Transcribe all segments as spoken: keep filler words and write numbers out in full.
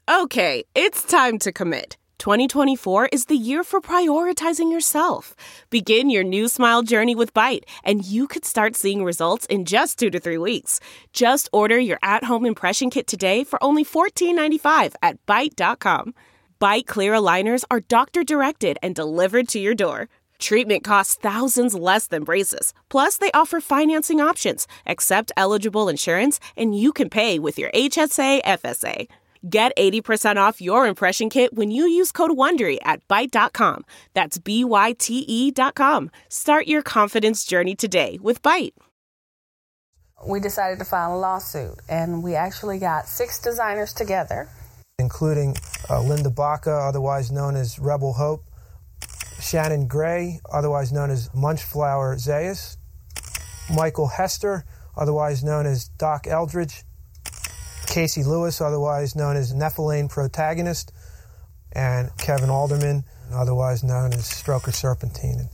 Okay, it's time to commit. twenty twenty-four is the year for prioritizing yourself. Begin your new smile journey with Byte, and you could start seeing results in just two to three weeks. Just order your at-home impression kit today for only fourteen ninety-five at byte dot com. Byte clear aligners are doctor-directed and delivered to your door. Treatment costs thousands less than braces. Plus, they offer financing options, accept eligible insurance, and you can pay with your H S A F S A. Get eighty percent off your impression kit when you use code WONDERY at byte dot com. That's B Y T E dot com. Start your confidence journey today with Byte. We decided to file a lawsuit, and we actually got six designers together, including uh, Linda Baca, otherwise known as Rebel Hope, Shannon Gray, otherwise known as Munchflower Zayas, Michael Hester, otherwise known as Doc Eldridge, Casey Lewis, otherwise known as Nephilim Protagonist, and Kevin Alderman, otherwise known as Stroker Serpentine.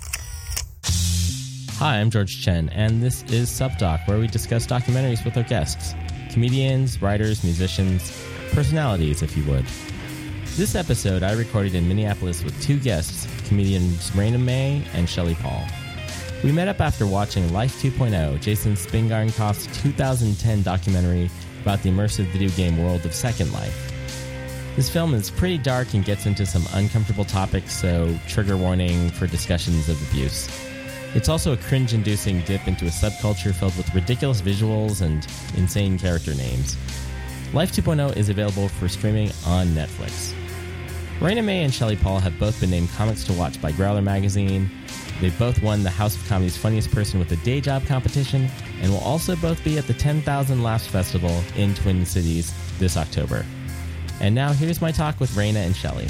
Hi, I'm George Chen, and this is Subdoc, where we discuss documentaries with our guests. Comedians, writers, musicians, personalities, if you would. This episode I recorded in Minneapolis with two guests, comedians Raina May and Shelley Paul. We met up after watching Life two point oh, Jason Spingarn-Koff's two thousand ten documentary about the immersive video game world of Second Life. This film is pretty dark and gets into some uncomfortable topics, so trigger warning for discussions of abuse. It's also a cringe-inducing dip into a subculture filled with ridiculous visuals and insane character names. Life two point oh is available for streaming on Netflix. Raina May and Shelley Paul have both been named Comics to Watch by Growler Magazine. They both won the House of Comedy's Funniest Person with a Day Job competition, and will also both be at the ten thousand Laughs Festival in Twin Cities this October. And now here's my talk with Raina and Shelley.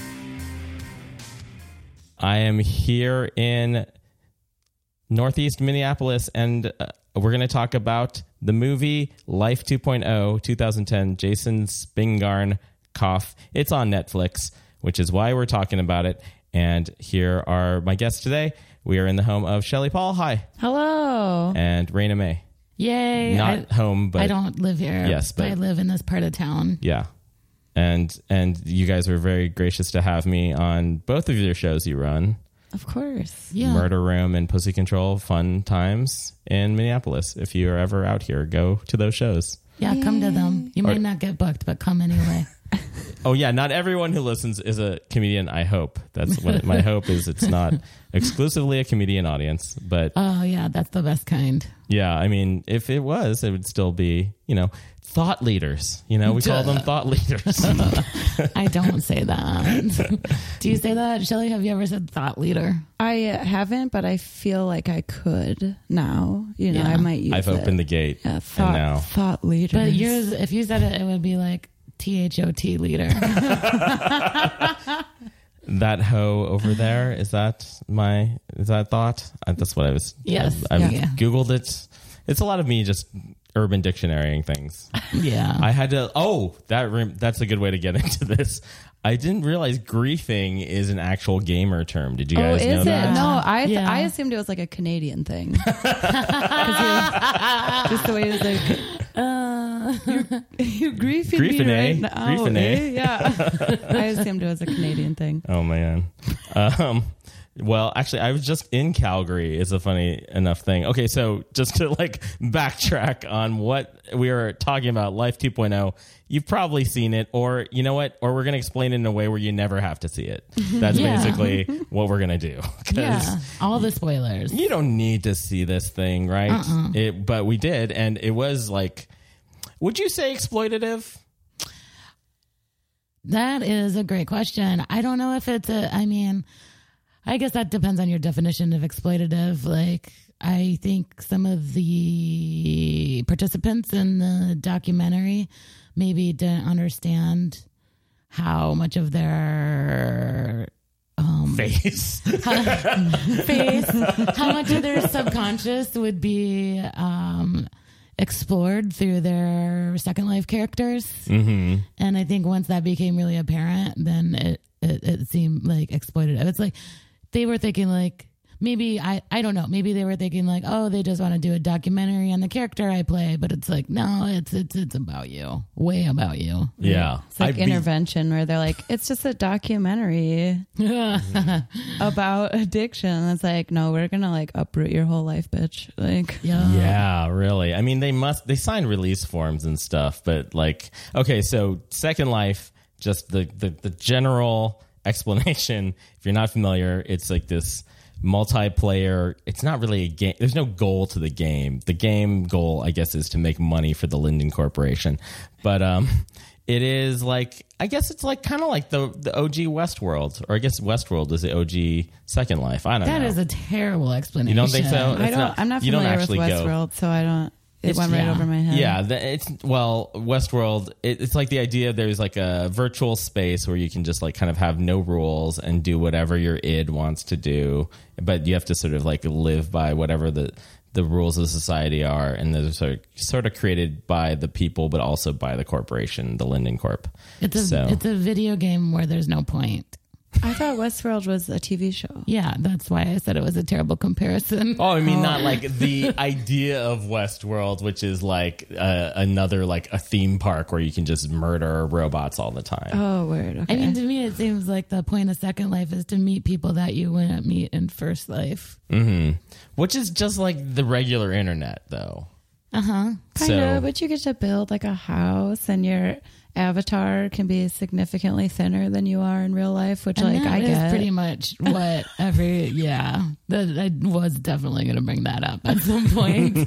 I am here in Northeast Minneapolis, and uh, we're going to talk about the movie Life two point oh, twenty ten, Jason Spingarn-Koff. It's on Netflix, which is why we're talking about it. And here are my guests today. We are in the home of Shelley Paul. Hi. Hello. And Raina May. Yay. Not I, home, but... I don't live here. Yes, but... I live in this part of town. Yeah. And and you guys were very gracious to have me on both of your shows you run. Of course. Yeah. Murder Room and Pussy Control, fun times in Minneapolis. If you're ever out here, go to those shows. Yeah, Yay. Come to them. You might or, not get booked, but come anyway. Oh, yeah. Not everyone who listens is a comedian, I hope. That's what my hope is. It's not exclusively a comedian audience, but... Oh, yeah. That's the best kind. Yeah. I mean, if it was, it would still be, you know, thought leaders. You know, we Duh. call them thought leaders. I don't say that. Do you say that? Shelley, have you ever said thought leader? I haven't, but I feel like I could now. You know, yeah. I might use I've it. opened the gate. Yeah, thought, and now. thought leader. But yours, if you said it, it would be like T H O T leader. That hoe over there, is that my, is that thought? I, that's what I was, yes. I've, I've yeah. Googled it. It's a lot of me just urban dictionarying things. Yeah. I had to, oh, that that's a good way to get into this. I didn't realize griefing is an actual gamer term. Did you guys oh, know is that? It? No, I th- yeah. I assumed it was like a Canadian thing. Was, just the way it was like, uh, you're, you're griefing Griefing, me eh? right now. Griefing, eh? eh? Yeah. I assumed it was a Canadian thing. Oh, man. Um, well, actually, I was just in Calgary. Is a funny enough thing. Okay, so just to like backtrack on what we were talking about, Life two point oh, you've probably seen it, or you know what, or we're going to explain it in a way where you never have to see it. That's yeah. basically what we're going to do. Yeah, all the spoilers. You don't need to see this thing, right? Uh-uh. It, but we did, and it was like, would you say exploitative? That is a great question. I don't know if it's a, I mean... I guess that depends on your definition of exploitative. Like, I think some of the participants in the documentary maybe didn't understand how much of their um, face, how, face, how much of their subconscious would be um, explored through their Second Life characters. Mm-hmm. And I think once that became really apparent, then it, it, it seemed like exploitative. It's like, they were thinking like, maybe I, I don't know. Maybe they were thinking like, oh, they just want to do a documentary on the character I play, but it's like, no, it's it's it's about you, way about you. Yeah, It's like I'd be- intervention where they're like, it's just a documentary about addiction. It's like, no, we're gonna like uproot your whole life, bitch. Like, Yeah. Yeah, really. I mean, they must, they sign release forms and stuff, but like, okay, so Second Life, just the, the, the general explanation, if you're not familiar, it's like this multiplayer, it's not really a game, there's no goal to the game. The game goal, I guess, is to make money for the Linden Corporation. But um, it is like, I guess it's like kind of like the, the O G Westworld, or I guess Westworld is the O G Second Life. I don't That know. is a terrible explanation. You don't think so? I It's don't. not- I'm not you don't familiar with actually go- Westworld, so I don't. It It's- went right yeah. over my head. Yeah, the, it's well, Westworld. It, it's like the idea there's like a virtual space where you can just like kind of have no rules and do whatever your id wants to do, but you have to sort of like live by whatever the the rules of society are, and those are sort of created by the people, but also by the corporation, the Linden Corp. It's a So- it's a video game where there's no point. I thought Westworld was a T V show. Yeah, that's why I said it was a terrible comparison. Oh, I mean, not like the idea of Westworld, which is like uh, another like a theme park where you can just murder robots all the time. Oh, weird. Okay. I mean, to me, it seems like the point of Second Life is to meet people that you wouldn't meet in First Life. Mm-hmm. Which is just like the regular internet, though. Uh huh. kind so- of, but you get to build like a house, and your avatar can be significantly thinner than you are in real life, which And like that I is get. pretty much what every yeah. That I was definitely going to bring that up at some point.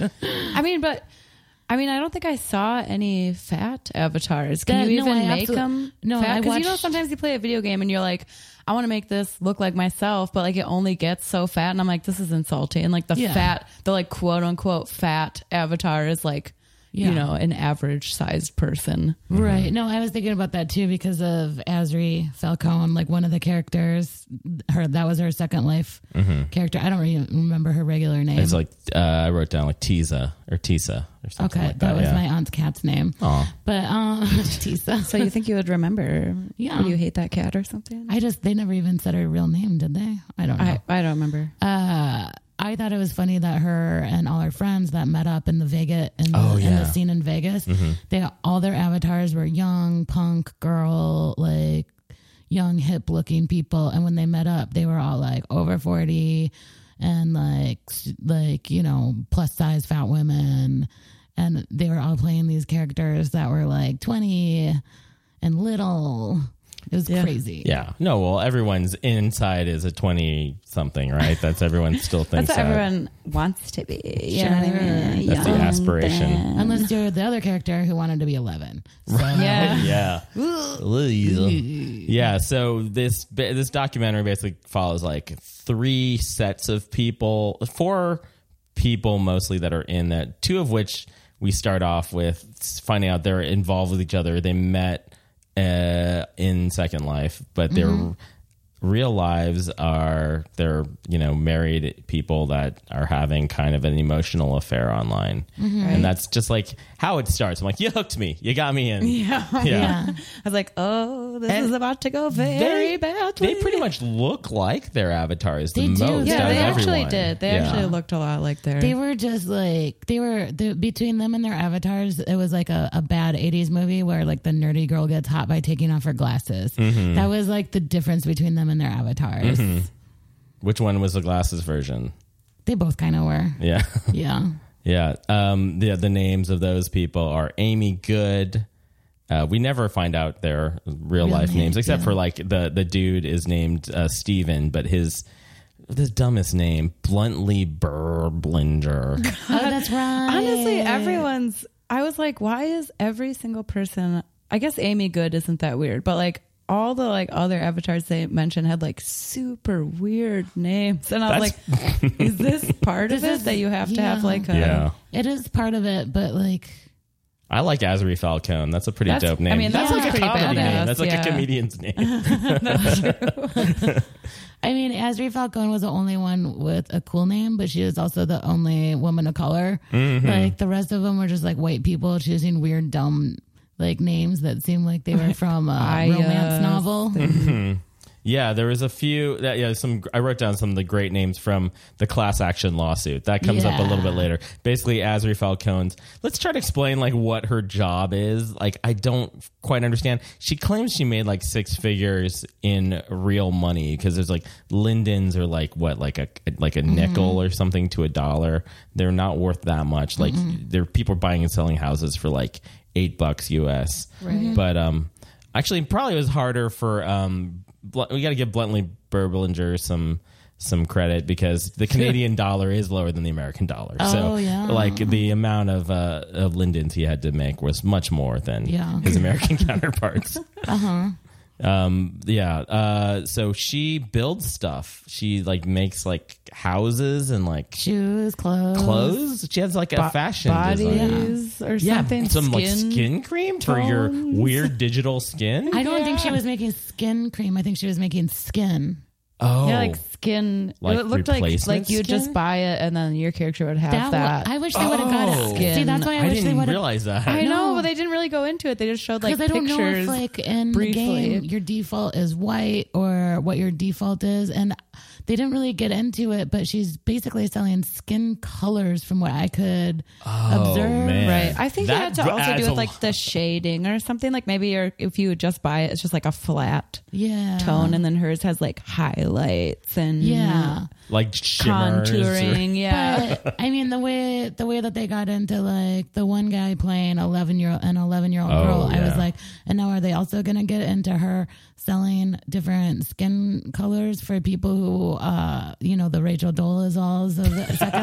I mean, but I mean, I don't think I saw any fat avatars. Can That- you no, even I make absolute- them? no, fat? I Because you know watched- sometimes you play a video game and you're like, I want to make this look like myself, but like it only gets so fat, and I'm like, this is insulting. And like the Yeah. fat, the like quote unquote fat avatar is like, Yeah. you know, an average sized person. Right. No, I was thinking about that too because of Asri Falcone, like one of the characters. Her that was her Second Life character. I don't even remember her regular name. It's like uh, I wrote down like Tisa or Tisa or something okay, like that that. was yeah. my aunt's cat's name. Aw. But um, Tisa. So you think you would remember? Yeah. Would you hate that cat or something? I just they never even said her real name, did they? I don't know. I, I don't remember. uh, I thought it was funny that her and all her friends that met up in the Vegas in the, Oh, in yeah. the scene in Vegas, they all their avatars were young punk girl, like young hip looking people, and when they met up, they were all like over forty and like s- like you know plus size fat women, and they were all playing these characters that were like twenty and little. It was Yeah. crazy. Yeah. No, well, everyone's inside is a twenty something, right? That's everyone still thinks That's what that. everyone wants to be. You know what I mean? That's the Young, aspiration. thin. Unless you're the other character who wanted to be eleven. So, Yeah. Yeah. Yeah. So this this documentary basically follows like three sets of people, four people mostly that are in that. Two of which we start off with finding out they're involved with each other. They met uh, in Second Life, but their real lives are they're you know married people that are having kind of an emotional affair online, and that's just like how it starts. I'm like, you hooked me, you got me in. Yeah. Yeah. Yeah. I was like, oh, this And is about to go very They, badly. they pretty much look like their avatars the They do. most. Yeah, out they of actually everyone. did. They Yeah. actually looked a lot like their. They were just like they were the, between them and their avatars. It was like a, a bad eighties movie where like the nerdy girl gets hot by taking off her glasses. Mm-hmm. That was like the difference between them and their avatars. Which one was the glasses version? They both kind of were. Yeah. Yeah. Yeah. Um, the, the names of those people are Amy Good. Uh, we never find out their real, Real life name, names, except yeah. for like the, the dude is named uh, Steven, but his the dumbest name, Bluntly Burblinger. Oh, that's right. Honestly, everyone's. I was like, why is every single person? I guess Amy Good isn't that weird, but like all the like other avatars they mentioned had like super weird names, and I was That's- like, is this part of This it is- that you have to have yeah. like a? Yeah. It is part of it, but like I like Asri Falcone. That's a pretty That's- dope name. I mean, that's that's like a pretty comedy name. badass, That's like yeah. a comedian's name. I mean, Asri Falcone was the only one with a cool name, but she was also the only woman of color. Mm-hmm. Like the rest of them were just like white people choosing weird, dumb like names that seemed like they were from a I, romance uh, novel. Yeah, there was a few. That, yeah, some. I wrote down some of the great names from the class action lawsuit. That comes Yeah. up a little bit later. Basically, Azri Falcone's. Let's try to explain like what her job is. Like, I don't quite understand. She claims she made like six figures in real money because there's like lindens are like what, like a like a nickel Mm-hmm. or something to a dollar. They're not worth that much. Like, Mm-hmm. there people are buying and selling houses for like eight bucks U S. Right. But um, actually, probably it was harder for um. We got to give Bluntly Berblinger some some credit because the Canadian dollar is lower than the American dollar. Oh, so, yeah. like the amount of uh, of lindens he had to make was much more than Yeah. his American counterparts. Uh huh. Um, yeah. Uh, so she builds stuff. She like makes like houses and like Shoes, clothes. clothes. She has like a Bo- fashion design. bodies or Yeah, something. some skin. like skin cream for your tones. weird digital skin. I don't think she was making skin cream. I think she was making skin. Oh, Yeah, like skin. Like it looked like replacement like you would skin? just buy it and then your character would have That, that. wa- I wish they would have got Oh. it. See, that's why I, I wish they didn't would have. realize that. I know, No. but they didn't really go into it. They just showed like Because I don't pictures. know if, like, in briefly. the game, your default is white or what your default is, and they didn't really get into it. But she's basically selling skin colors, from what I could observe. Oh, man. Right. I think That it had to also adds do a with like lot. the shading or something. Like maybe you're, if you just buy it, it's just like a flat Yeah, tone, and then hers has like highlights and yeah. like shimmers or- contouring. Yeah. But I mean, the way the way that they got into like the one guy playing eleven year old an eleven year old Oh, girl, I yeah. was like, and now are they also going to get into her selling different skin colors for people who, uh, you know, the Rachel Dolezals of the Second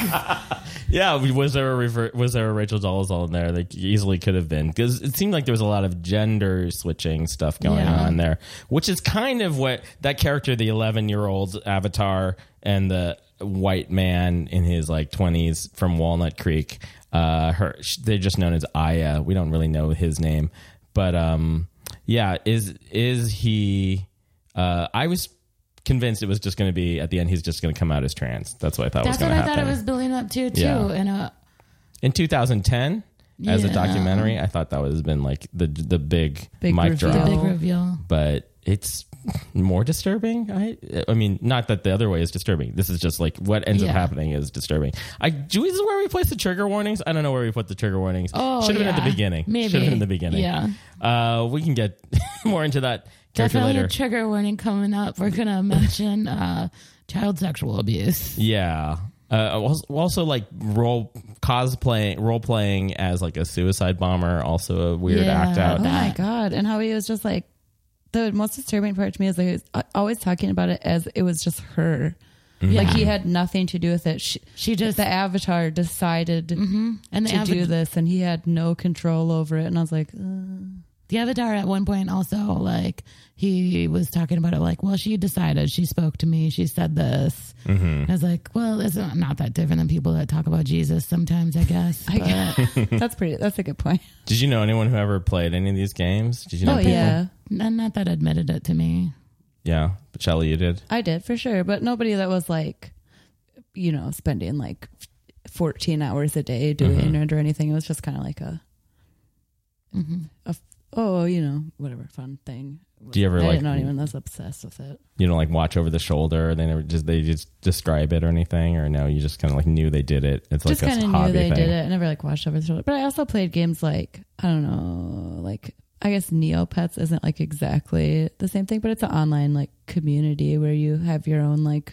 Life? Yeah, was there a rever- was there a Rachel Dolezal in there? Like, easily could have been, because it seemed like there was a lot of gender switching stuff going Yeah. on there, which is kind of what that character, the eleven year old Avatar, and the white man in his like twenties from Walnut Creek. Uh, her they're just known as Aya. We don't really know his name, but um, yeah, is is he? Uh, I was convinced it was just going to be at the end. He's just going to come out as trans. That's what I thought That's was what going I to happen. thought it was building up to too. Yeah. And uh, In two thousand ten, as a Yeah. documentary, I thought that was been like the the big, Big mic reveal. drop. the big reveal. But it's more disturbing. I I mean, not that the other way is disturbing. This is just like what ends Yeah. up happening is disturbing. I do. This is where we place the trigger warnings. I don't know where we put the trigger warnings. Oh, should have been at yeah. the beginning. Maybe. Should have been in the beginning. Yeah. Uh, we can get more into that character Definitely later. a trigger warning coming up. We're gonna mention uh, child sexual abuse. Yeah. Uh, also, also, like role cosplaying, role playing as like a suicide bomber. Also a weird Yeah. act out. Oh my God. And how he was just like, the most disturbing part to me is like he was uh, always talking about it as it was just her. Like he had nothing to do with it. She, She just the Avatar decided and the to do Ava- this, and he had no control over it. And I was like, uh, the Avatar at one point also like he was talking about it like, well, she decided, she spoke to me, she said this. I was like, well, it's not, not that different than people that talk about Jesus sometimes, I guess. But, that's pretty. That's a good point. Did you know anyone who ever played any of these games? Did you know Oh people? yeah, and not that admitted it to me. Yeah, but Shelly, you did. I did for sure, but nobody that was like, you know, spending like fourteen hours a day doing it or anything. It was just kind of like a, a, oh, you know, whatever fun thing. Do you ever I like? didn't know anyone that's obsessed with it. You don't like watch over the shoulder? They never just they just describe it or anything, or no? You just kind of like knew they did it. It's Just like kind a of knew hobby they thing. did it. I never like watched over the shoulder, but I also played games like I don't know, like I guess Neopets isn't like exactly the same thing, but it's an online like community where you have your own like.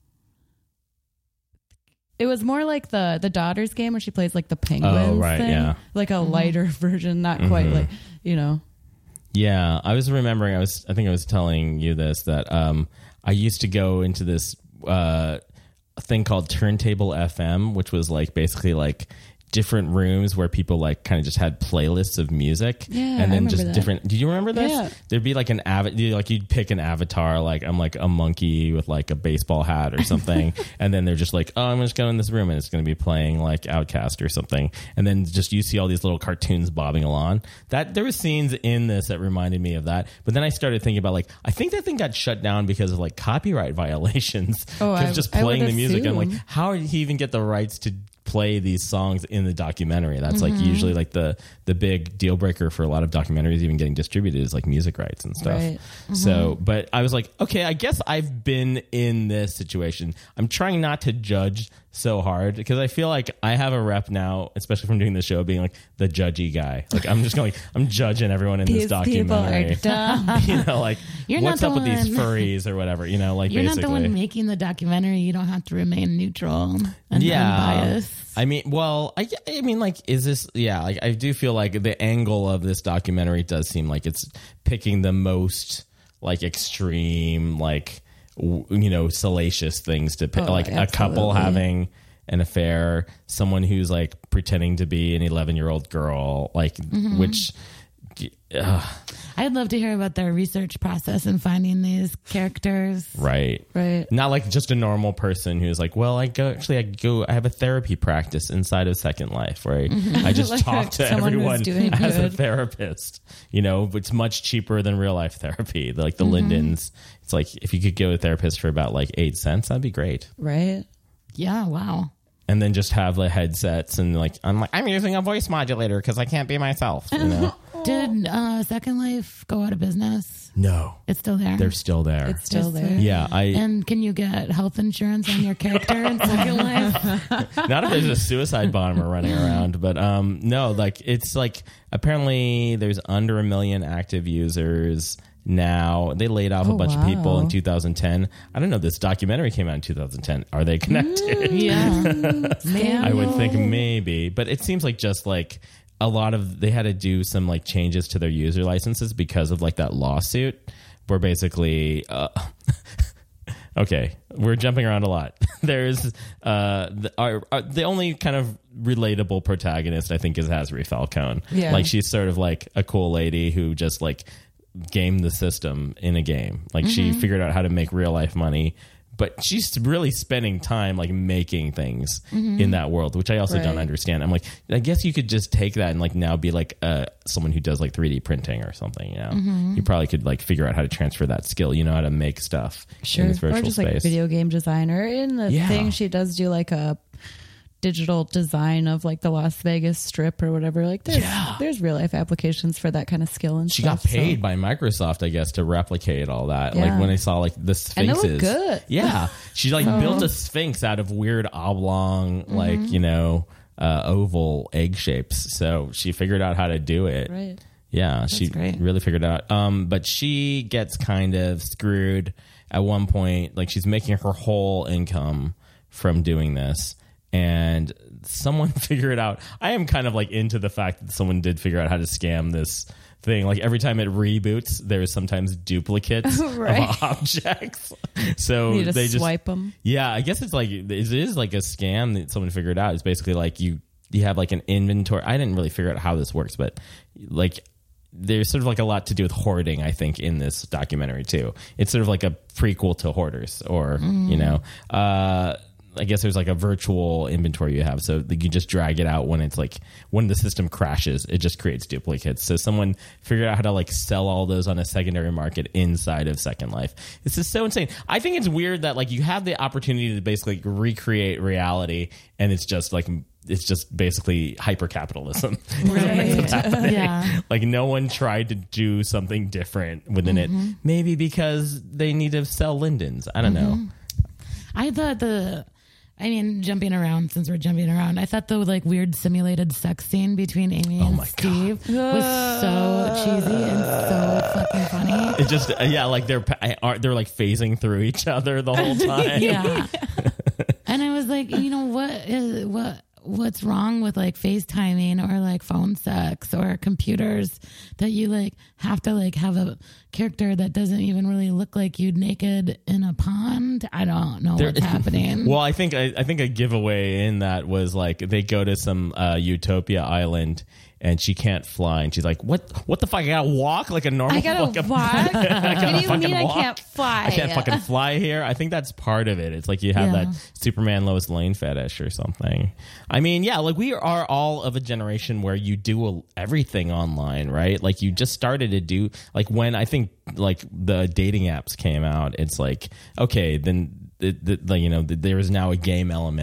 It was more like the the daughter's game where she plays like the penguins. Oh, right, thing. yeah. Like a lighter version, not quite Mhm. like you know. Yeah, I was remembering. I was. I think I was telling you this that um, I used to go into this uh, thing called Turntable F M, which was like basically like different rooms where people like kind of just had playlists of music. Yeah, and I then remember just that. different. Do you remember this? Yeah. There'd be like an av- like you'd pick an avatar. Like I'm like a monkey with like a baseball hat or something, and then they're just like, oh, I'm just going in this room and it's going to be playing like Outcast or something, and then just you see all these little cartoons bobbing along. That there were scenes in this that reminded me of that, but then I started thinking about like I think that thing got shut down because of like copyright violations. Oh, I- just I would playing the music. I'm like, assume. how did he even get the rights to play these songs in the documentary. That's Mm-hmm. like usually like the the big deal breaker for a lot of documentaries even getting distributed is like music rights and stuff. Right. So, but I was like, okay, I guess I've been in this situation. I'm trying not to judge so hard because I feel like I have a rep now, especially from doing the show, being like the judgy guy. Like I'm just going, I'm judging everyone in These this people documentary. are dumb. You know, like You're what's not up the with these one- furries or whatever? You know, like You're basically. not the one making the documentary. You don't have to remain neutral and unbiased. I mean, well, I, I mean, like, is this, yeah, like, I do feel like the angle of this documentary does seem like it's picking the most, like, extreme, like, w- you know, salacious things to pick, Oh, like, a couple absolutely. having an affair, someone who's, like, pretending to be an eleven-year-old girl, like, Mm-hmm. which, uh, I'd love to hear about their research process in finding these characters. right. Right. Not like just a normal person who's like, well, I go actually, I go, I have a therapy practice inside of Second Life, right? I just Like talk to someone who's everyone doing as a good. therapist. You know, it's much cheaper than real life therapy. Like the Mm-hmm. Lindens, it's like if you could go to a therapist for about like eight cents, that'd be great. Right. Yeah, wow. And then just have the headsets and like, I'm like, I'm using a voice modulator because I can't be myself. You know? Did uh, Second Life go out of business? No, It's still there. they're still there. It's still It's there. there. yeah, I. And can you get health insurance on your character in Second Life? Not if there's a suicide bomber running around, but um, no, like it's like apparently there's under a million active users now. They laid off a Oh, bunch of people in wow. two thousand ten. I don't know. This documentary came out in two thousand ten. Are they connected? Yeah. I would think maybe, but it seems like just like a lot of they had to do some like changes to their user licenses because of like that lawsuit where basically uh, okay, we're jumping around a lot. There's uh the, our, our, the only kind of relatable protagonist I think is Azri Falcone. Yeah. Like she's sort of like a cool lady who just like gamed the system in a game. Like she figured out how to make real life money, but she's really spending time like making things in that world, which I also don't Right. understand. I'm like, I guess you could just take that and like now be like uh, someone who does like three D printing or something. You know, you probably could like figure out how to transfer that skill. You know how to make stuff Sure. in this virtual Or just space. like video game designer. In the Yeah. thing, she does do like a digital design of like the Las Vegas Strip or whatever. Like there's Yeah. there's real life applications for that kind of skill and She stuff. got paid so- by Microsoft, I guess, to replicate all that. Yeah. Like when they saw like the And it sphinxes. looked good. Yeah. She like built a sphinx out of weird oblong, Mm-hmm. like, you know, uh, oval egg shapes. So she figured out how to do it. Right. Yeah, she great. really figured it out. Um, but she gets kind of screwed at one point. Like she's making her whole income from doing this, and someone figured out. I am kind of like into the fact that someone did figure out how to scam this thing. Like every time it reboots, there is sometimes duplicates Right. of objects. So You just they just swipe them. yeah, I guess it's like it is like a scam that someone figured out. It's basically like you you have like an inventory. I didn't really figure out how this works, but like there's sort of like a lot to do with hoarding, I think, in this documentary too. It's sort of like a prequel to Hoarders, or you know, uh, I guess there's like a virtual inventory you have, so that you just drag it out when it's like when the system crashes, it just creates duplicates. So someone figured out how to like sell all those on a secondary market inside of Second Life. This is so insane. I think it's weird that like you have the opportunity to basically recreate reality, and it's just like it's just basically hyper capitalism. Yeah. Like no one tried to do something different within it. Maybe because they need to sell Lindens. I don't know. I thought the, I mean, jumping around, since we're jumping around, I thought the like weird simulated sex scene between Amy and Oh my Steve was so cheesy and so fucking funny. It just uh, yeah, like they're are they're like phasing through each other the whole time. Yeah. And I was like, you know, what is, what, what's wrong with like FaceTiming or like phone sex or computers that you like have to like have a character that doesn't even really look like you naked in a pond? I don't know what's happening. Well, I think I, I think a giveaway in that was like they go to some uh, Utopia island and she can't fly, and she's like, "What? What the fuck? I gotta walk like a normal? I gotta fucking- walk? I gotta What do you fucking mean walk? I can't fly? I can't fucking fly here." I think that's part of it. It's like you have Yeah. that Superman Lois Lane fetish or something. I mean, yeah, like we are all of a generation where you do a, everything online, right? Like you just started to do like when I think like the dating apps came out. It's like okay, then. The, the, the, you know, the, there is now a game element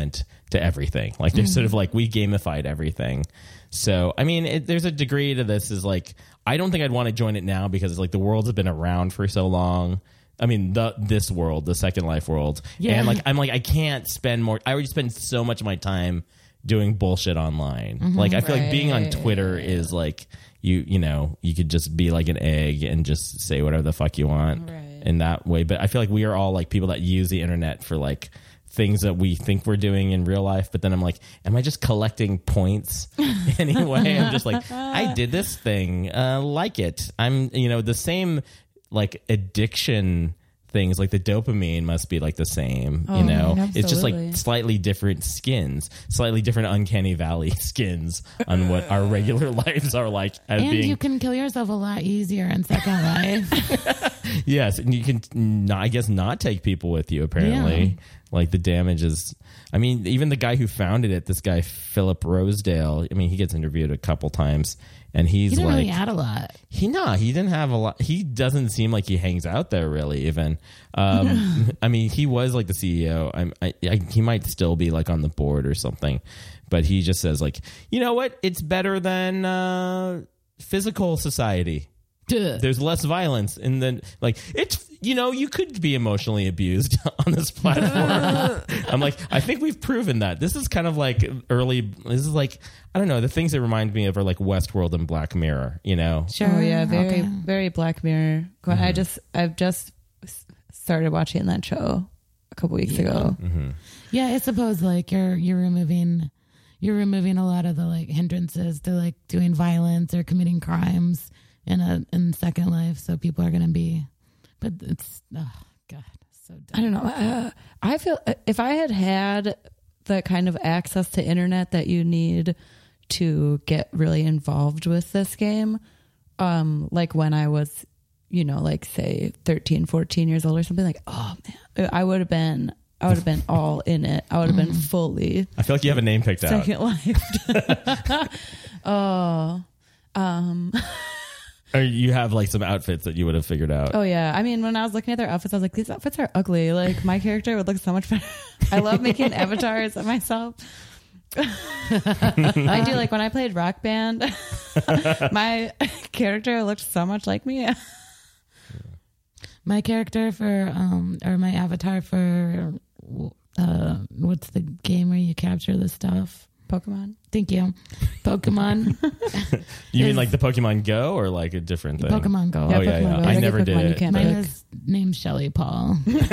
to everything. Like there's mm. sort of like we gamified everything. So, I mean, it, there's a degree to this is like, I don't think I'd want to join it now because it's like the world's been around for so long. I mean, the this world, the Second Life world. Yeah. And like, I'm like, I can't spend more. I already spend so much of my time doing bullshit online. Mm-hmm, like, I feel right. like being on Twitter is like, you, you know, you could just be like an egg and just say whatever the fuck you want right. in that way. But I feel like we are all like people that use the internet for like, things that we think we're doing in real life, but then I'm like, am I just collecting points anyway? I'm just like, I did this thing, uh, like it. I'm, you know, the same like addiction things, like the dopamine must be like the same, oh, you know, absolutely. It's just like slightly different skins, slightly different uncanny valley skins on what our regular lives are like. As and being... you can kill yourself a lot easier in Second Life. Yes, and you can, not, I guess, not take people with you. Apparently, yeah. Like the damage is. I mean, even the guy who founded it, this guy Philip Rosedale. I mean, he gets interviewed a couple times, and he's he didn't like, really add a lot. He nah, he didn't have a lot. He doesn't seem like he hangs out there really. Even, um, I mean, he was like the C E O. I'm, I, I, he might still be like on the board or something, but he just says like, you know what? It's better than uh, physical society. Duh. There's less violence, and then like it's you know you could be emotionally abused on this platform. I'm like, I think we've proven that. This is kind of like early. This is like I don't know. The things that remind me of are like Westworld and Black Mirror. You know? Sure. Oh yeah, very okay. very Black Mirror. Mm-hmm. I just I've just started watching that show a couple weeks yeah. ago. Mm-hmm. Yeah, I suppose like you're you're removing you're removing a lot of the like hindrances to like doing violence or committing crimes. In a in Second Life, so people are going to be, but it's oh god, so dumb. I don't know. Uh, I feel if I had had the kind of access to internet that you need to get really involved with this game, um, like when I was, you know, like say thirteen, fourteen years old or something, like oh man, I would have been. I would have been all in it. I would have been fully. I feel like you have a name picked out. Second Life. oh, um. Or you have like some outfits that you would have figured out. Oh yeah. I mean, when I was looking at their outfits, I was like, these outfits are ugly. Like my character would look so much better. I love making avatars of myself. I do. Like when I played Rock Band, my character looked so much like me. My character for, um, or my avatar for, uh, what's the game where you capture the stuff? Pokemon. Thank you. Pokemon. You mean like the Pokemon Go or like a different thing? Pokemon Go. Yeah, oh, Pokemon yeah, yeah. Go. I never did Pokemon it. Mine pick. is named Shelly Paul.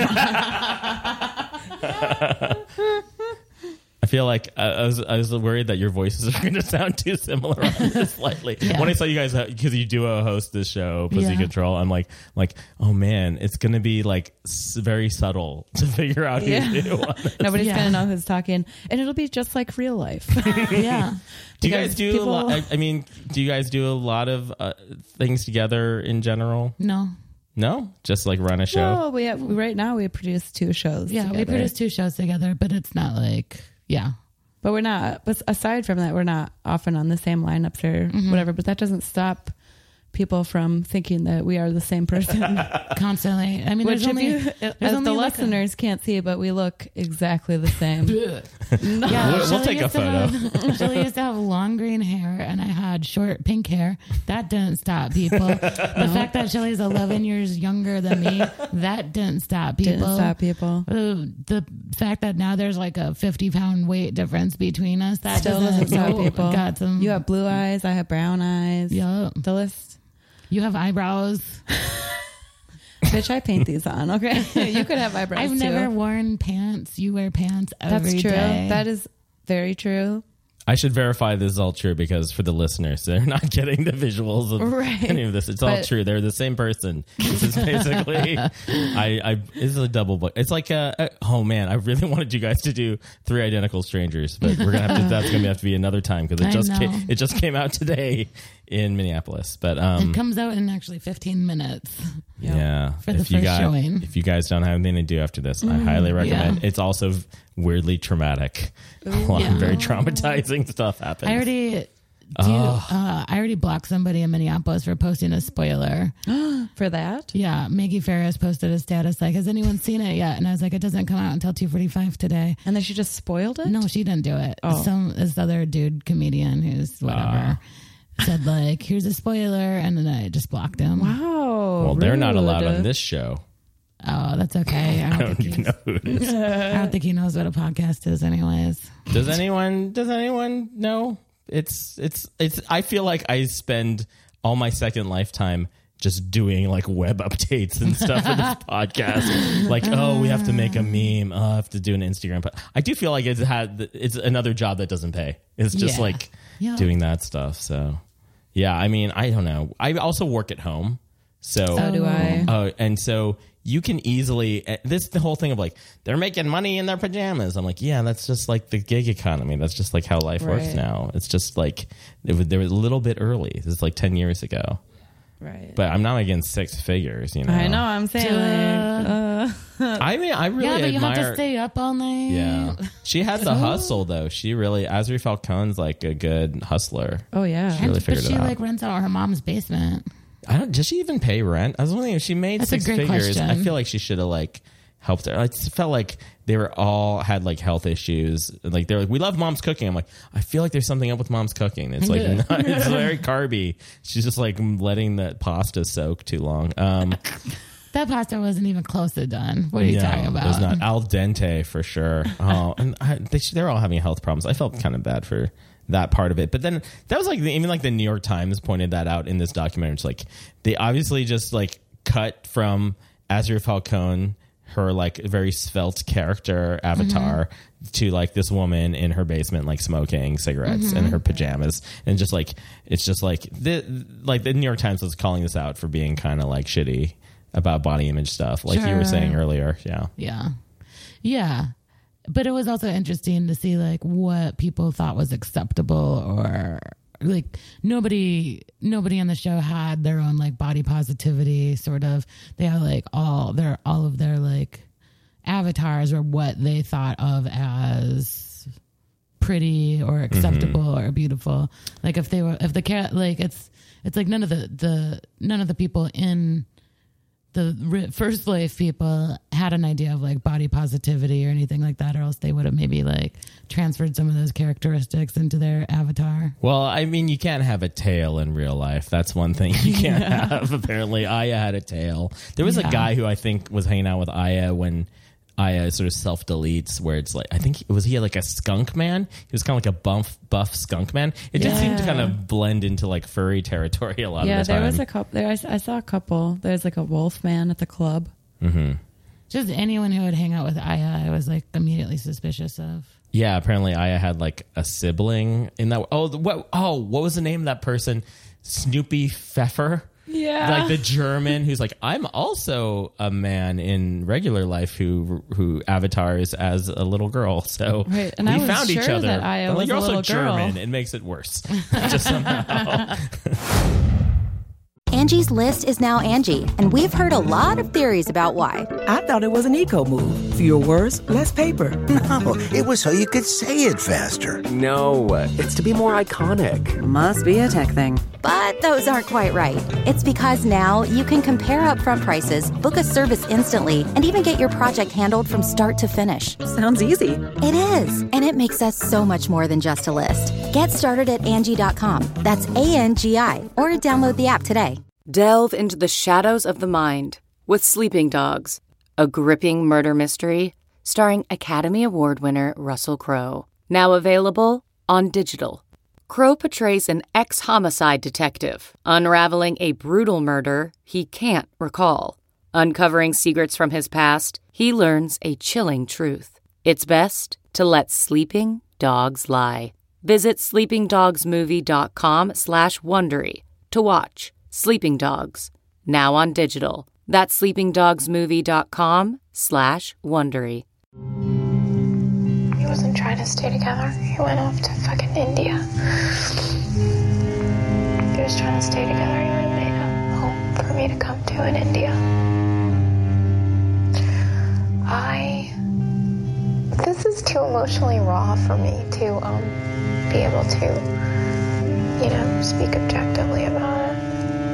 I feel like uh, I was I was worried that your voices are going to sound too similar on this slightly. Yeah. When I saw you guys, because you duo host this show, Pussy yeah. Control, I'm like, like, oh man, it's going to be like s- very subtle to figure out who's yeah. who. Nobody's yeah. going to know who's talking, and it'll be just like real life. yeah. Do you guys do people... a lot? I, I mean, do you guys do a lot of uh, things together in general? No. No, just like run a show. No, we have, right now we produce two shows. Yeah, together. we produce two shows together, but it's not like. Yeah. But we're not, but aside from that, we're not often on the same lineups or mm-hmm. whatever, but that doesn't stop people from thinking that we are the same person. Constantly. I mean, Which there's only, you, there's as only the like listeners a, can't see, but we look exactly the same. yeah, we'll, we'll take a photo. Shelly used to have long green hair and I had short pink hair. That didn't stop people. The no. fact that Shelly's eleven years younger than me, that didn't stop people. Didn't stop people. Uh, the fact that now there's like a fifty pound weight difference between us, that still doesn't stop people. Got some, you have blue eyes, I have brown eyes. Yeah. The list. You have eyebrows. Bitch, I paint these on, okay? You could have eyebrows, I've too. never worn pants. You wear pants every That's true. day. That is very true. I should verify this is all true because for the listeners, they're not getting the visuals of right. any of this. It's but, all true. They're the same person. This is basically, I, I, this is a double book. It's like a, a, oh man, I really wanted you guys to do Three Identical Strangers, but we're gonna have to. That's gonna have to be another time because it I just know. came, it just came out today in Minneapolis. But um, it comes out in actually fifteen minutes. Yeah, for the if first you guys, showing. If you guys don't have anything to do after this, mm, I highly recommend. Yeah. It's also weirdly traumatic. Ooh, a lot yeah. of very traumatizing stuff happens. I already Do you, uh, I already blocked somebody in Minneapolis for posting a spoiler. For that? Yeah, Maggie Ferris posted a status like, has anyone seen it yet? And I was like, it doesn't come out until two forty-five today. And then she just spoiled it? No, she didn't do it. Oh. Some this other dude comedian who's whatever uh. said like, here's a spoiler, and then I just blocked him. Wow. Well, they're not rude. allowed on this show. Oh, that's okay. I don't, I don't think even he's- know who it is. I don't think he knows what a podcast is, anyways. Does anyone? Does anyone know? It's it's it's. I feel like I spend all my second lifetime just doing like web updates and stuff for this podcast. Like, oh, we have to make a meme. Oh, I have to do an Instagram. But I do feel like it's had it's another job that doesn't pay. It's just Yeah. like Yeah. doing that stuff. So yeah, I mean, I don't know. I also work at home, so So do I. Uh, and so you can easily this the whole thing of like they're making money in their pajamas. I'm like, yeah, that's just like the gig economy. That's just like how life works Right. now. It's just like it was, they were a little bit early. This is like ten years ago. Right. But I'm not against six figures. You know, I know. I'm saying like, uh, I mean, I really yeah, but you admire. have to stay up all night. Yeah, she had the hustle though. She really, Azri Falcone's like a good hustler. oh yeah. And, really but figured it she out. like rents out her mom's basement. I don't. Does she even pay rent? I was wondering if she made That's a six great figures. question. I feel like she should have like helped her. I just felt like they were all had like health issues. Like they're like, we love mom's cooking. I'm like, I feel like there's something up with mom's cooking. It's like not, it's very carby. She's just like letting the pasta soak too long. Um, That pasta wasn't even close to done. What are you yeah, talking about? It was not al dente for sure. Oh, and I, they, they're all having health problems. I felt kind of bad for that part of it. But then that was like the, even like the New York Times pointed that out in this documentary. It's like they obviously just like cut from Azri Falcone, her like very svelte character avatar, mm-hmm. to like this woman in her basement like smoking cigarettes mm-hmm. in her pajamas, and just like it's just like the like the New York Times was calling this out for being kind of like shitty about body image stuff, like Sure. you were saying earlier. Yeah, Yeah. Yeah. But it was also interesting to see like what people thought was acceptable, or like nobody nobody on the show had their own like body positivity sort of. They had like all their all of their like avatars or what they thought of as pretty or acceptable mm-hmm. or beautiful. Like if they were if the cat like it's it's like none of the the none of the people in the First Life people had an idea of like body positivity or anything like that, or else they would have maybe like transferred some of those characteristics into their avatar. Well, I mean, you can't have a tail in real life. That's one thing you can't yeah. have. Apparently, Aya had a tail. There was yeah. a guy who I think was hanging out with Aya when Aya sort of self deletes, where it's like I think it was he like a skunk man. He was kind of like a buff buff skunk man. It yeah. did seem to kind of blend into like furry territory a lot yeah, of the time. Yeah, there was a couple. There, I, I saw a couple. There's like a wolf man at the club. Mm-hmm. Just anyone who would hang out with Aya, I was like immediately suspicious of. Yeah, apparently Aya had like a sibling in that. Oh, what? Oh, what was the name of that person? Snoopy Pfeffer. Yeah, like the German who's like, I'm also a man in regular life who who avatars as a little girl. So right. and we I was found sure each other. That I like, was you're a also little German. girl. It makes it worse. Just somehow. Angie's List is now Angie, and we've heard a lot of theories about why. I thought it was an eco move. Fewer words, less paper. No, it was so you could say it faster. No, it's to be more iconic. Must be a tech thing. But those aren't quite right. It's because now you can compare upfront prices, book a service instantly, and even get your project handled from start to finish. Sounds easy. It is, and it makes us so much more than just a list. Get started at Angie dot com. That's A N G I, or download the app today. Delve into the shadows of the mind with Sleeping Dogs, a gripping murder mystery starring Academy Award winner Russell Crowe. Now available on digital. Crowe portrays an ex-homicide detective unraveling a brutal murder he can't recall. Uncovering secrets from his past, he learns a chilling truth. It's best to let sleeping dogs lie. Visit sleepingdogsmovie.com slash Wondery to watch Sleeping Dogs, now on digital. That's sleepingdogsmovie.com slash Wondery. He wasn't trying to stay together. He went off to fucking India. If he was trying to stay together, he would have made a home for me to come to in India. I... This is too emotionally raw for me to um, be able to you know, speak objectively about it.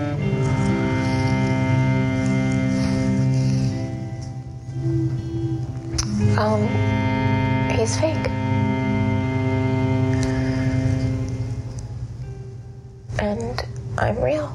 Um, he's fake. And I'm real.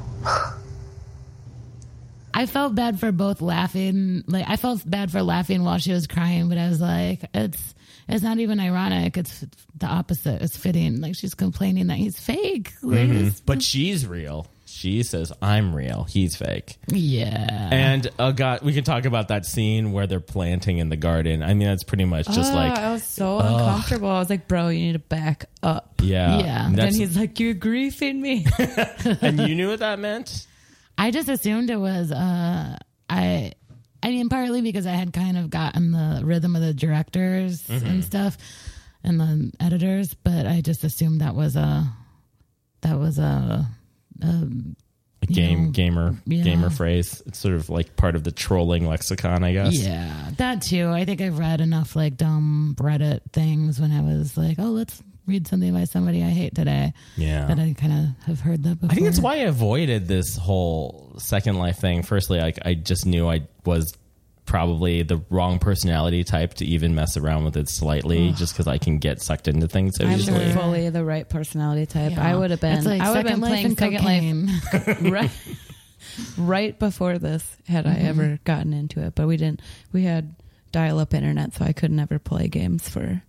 I felt bad for both laughing. Like I felt bad for laughing while she was crying, but I was like, it's it's not even ironic. It's the opposite. It's fitting. Like she's complaining that he's fake. Like, Mm-hmm. But she's real. She says, I'm real. He's fake. Yeah. And uh, God, we can talk about that scene where they're planting in the garden. I mean, that's pretty much just oh, like. I was so ugh. uncomfortable. I was like, bro, you need to back up. Yeah. Yeah. And then he's like, you're griefing me. And you knew what that meant? I just assumed it was, uh, I, I mean, partly because I had kind of gotten the rhythm of the directors Mm-hmm. and stuff and the editors, but I just assumed that was a, that was a, a A game, know, gamer, yeah. gamer phrase. It's sort of like part of the trolling lexicon, I guess. Yeah, that too. I think I've read enough like dumb Reddit things when I was like, oh, let's read something by somebody I hate today. Yeah. That I kind of have heard that before. I think that's why I avoided this whole Second Life thing. Firstly, I, I just knew I was probably the wrong personality type to even mess around with it slightly, just because I can get sucked into things so I'm easily. fully the right personality type. Yeah. I would have been. It's like I would have Second been Life playing and Second cocaine. Life right, right before this. Had Mm-hmm. I ever gotten into it, but we didn't. We had dial-up internet, so I could never play games for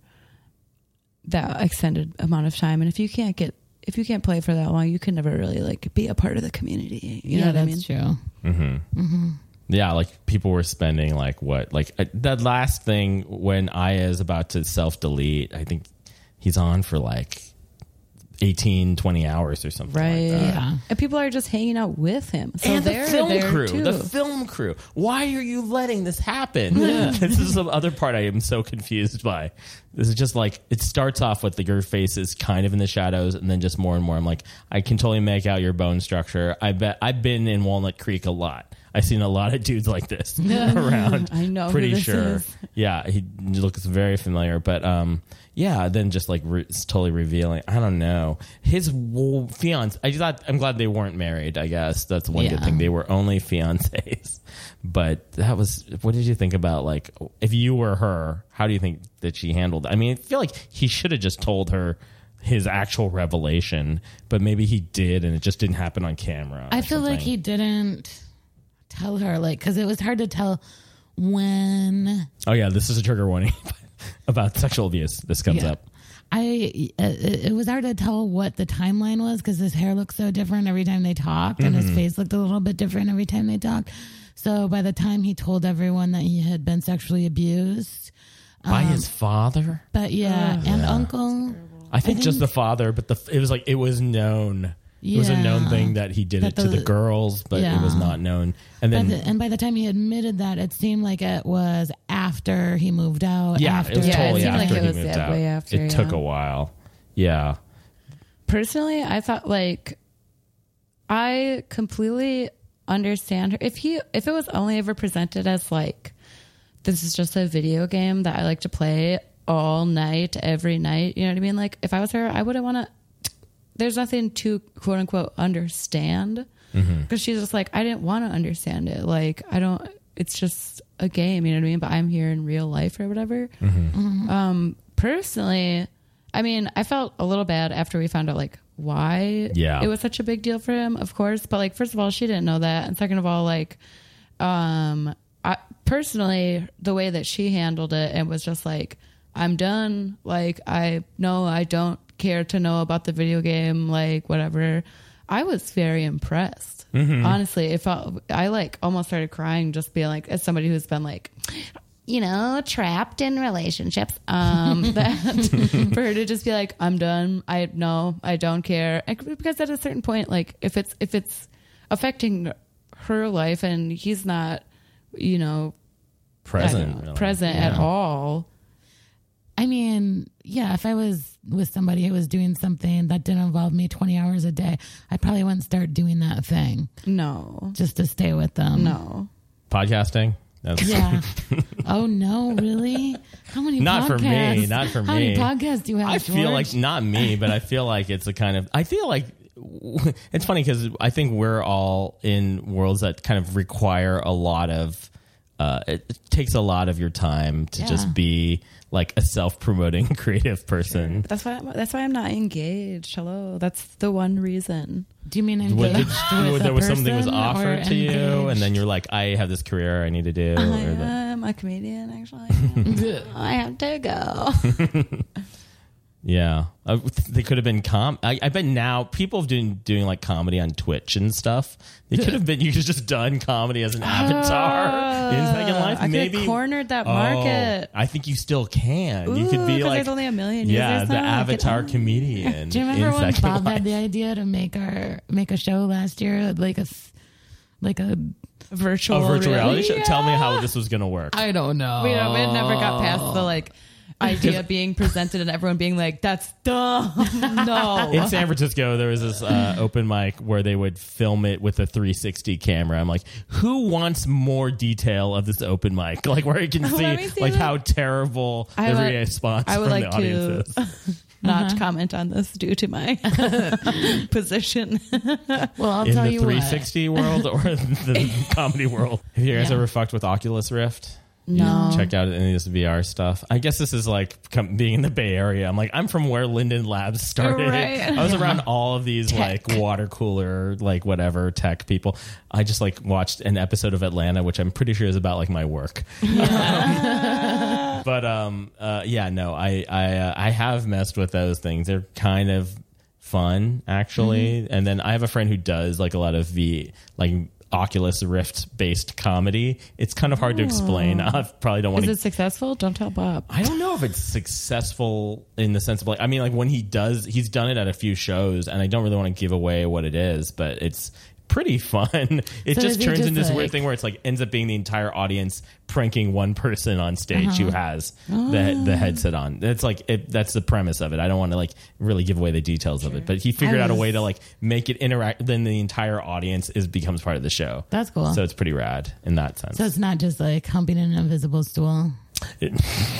that extended amount of time. And if you can't get, if you can't play for that long, you can never really like be a part of the community. You yeah, know what that's I mean? true. Mm-hmm. Mm-hmm. Yeah, like people were spending like what? Like uh, that last thing when Aya is about to self-delete, I think he's on for like eighteen, twenty hours or something Right. like that. Yeah. And people are just hanging out with him. So And the they're film there crew, too. the film crew. Why are you letting this happen? This is the other part I am so confused by. This is just like, it starts off with the, your face is kind of in the shadows, and then just more and more. I'm like, I can totally make out your bone structure. I bet I've been in Walnut Creek a lot. I've seen a lot of dudes like this around. I know who Pretty this sure. is. Yeah, he looks very familiar. But um, yeah, then just like re- it's totally revealing. I don't know. His w- fiance. I thought I'm glad they weren't married. I guess that's one Yeah. good thing. They were only fiancés. But that was. What did you think about like if you were her? How do you think that she handled it? I mean, I feel like he should have just told her his actual revelation, but maybe he did, and it just didn't happen on camera. I or feel like something. he didn't tell her, like, because it was hard to tell when. Oh yeah, this is a trigger warning about sexual abuse. This comes Yeah. up. I uh, it it was hard to tell what the timeline was because his hair looked so different every time they talked, and Mm-hmm. his face looked a little bit different every time they talked. So by the time he told everyone that he had been sexually abused By um, his father? but yeah, and uncle. I think, I just the think- father, but the it was like it was known. It was a known Yeah. thing that he did That it to the the- girls, but it was yeah. not known. And But then the, and by the time he admitted that, it seemed like it was after he moved out. yeah, after, it was Yeah, it totally seemed after like it he was, moved yeah, out. way after, it took yeah. a while. Yeah. Personally, I thought like I completely understand her. If he if it was only ever presented as like this is just a video game that I like to play all night, every night, you know what I mean? Like if I was her, I wouldn't want to there's nothing to quote unquote understand because she's just like I didn't want to understand it. Like I don't it's just a game, you know what I mean? But I'm here in real life or whatever. Um personally, I mean, I felt a little bad after we found out like why Yeah. it was such a big deal for him, of course. But like, first of all, she didn't know that, and second of all, like, um, I personally the way that she handled it and was just like, I'm done. Like, I no, I don't care to know about the video game. Like, whatever. I was very impressed. Honestly, it felt I like almost started crying just being like, as somebody who's been like, you know, trapped in relationships. Um, that for her to just be like, I'm done. I no, I don't care. And because at a certain point, like if it's if it's affecting her life and he's not, you know, Present. I don't know, really. present Yeah. at all. I mean, yeah, if I was with somebody who was doing something that didn't involve me twenty hours a day, I probably wouldn't start doing that thing No, just to stay with them. no. Podcasting? That's Yeah. Oh no, really? How many? Not for podcasts? me, not for How me. many podcasts do you have? I feel George? like not me, but I feel like it's a kind of I feel like it's funny because I think we're all in worlds that kind of require a lot of, uh, it, it takes a lot of your time to Yeah. just be like a self-promoting creative person. That's why. I'm, that's why I'm not engaged. Hello. That's the one reason. Do you mean What, engaged did, with there a was something was person offered or to you, engaged? and then you're like, I have this career I need to do. I or the- am a comedian. Actually, I have to go. Yeah, uh, they could have been com. I, I bet now people have been doing like comedy on Twitch and stuff. They could have been. You could have just done comedy as an avatar in Second Life. I could Maybe have cornered that Oh, market. I think you still can. you Ooh, could be 'cause like there's only a million Yeah, users the now. I could- avatar comedian. Do you in remember when Second Bob Life. had the idea to make our make a show last year, like a s- like a virtual a virtual reality show? Yeah. Tell me how this was going to work. I don't know. We, we never got past the like idea being presented and everyone being like, "That's dumb." No. In San Francisco, there was this uh, open mic where they would film it with a three sixty camera. I'm like, who wants more detail of this open mic? Like where you can Let see, me see like that. how terrible I the would- response I would from like the audience to is. not comment on this due to my position. Well, I'll In tell the you three sixty world or the comedy world. Have you guys Yeah. ever fucked with Oculus Rift? No. You checked out any of this V R stuff? I guess this is like come, being in the Bay Area. I'm like, I'm from where Linden Labs started. Right. I was around all of these Tech. like water cooler, like whatever tech people. I just like watched an episode of Atlanta, which I'm pretty sure is about like my work. But um, uh, yeah, no, I I uh, I have messed with those things. They're kind of fun actually. And then I have a friend who does like a lot of V like Oculus Rift based comedy. It's kind of hard to explain. I probably don't want Is to. it successful? Don't tell Bob. I don't know if it's successful in the sense of like, I mean, like when he does, he's done it at a few shows, and I don't really want to give away what it is, but it's pretty fun. It So just is he turns just into this weird like- thing where it's like ends up being the entire audience pranking one person on stage who has the the headset on. It's like it, that's the premise of it. I don't want to like really give away the details of it, but he figured I out a was- way to like make it interact. Then the entire audience is becomes part of the show. That's cool. So it's pretty rad in that sense. So it's not just like humping an invisible stool. I,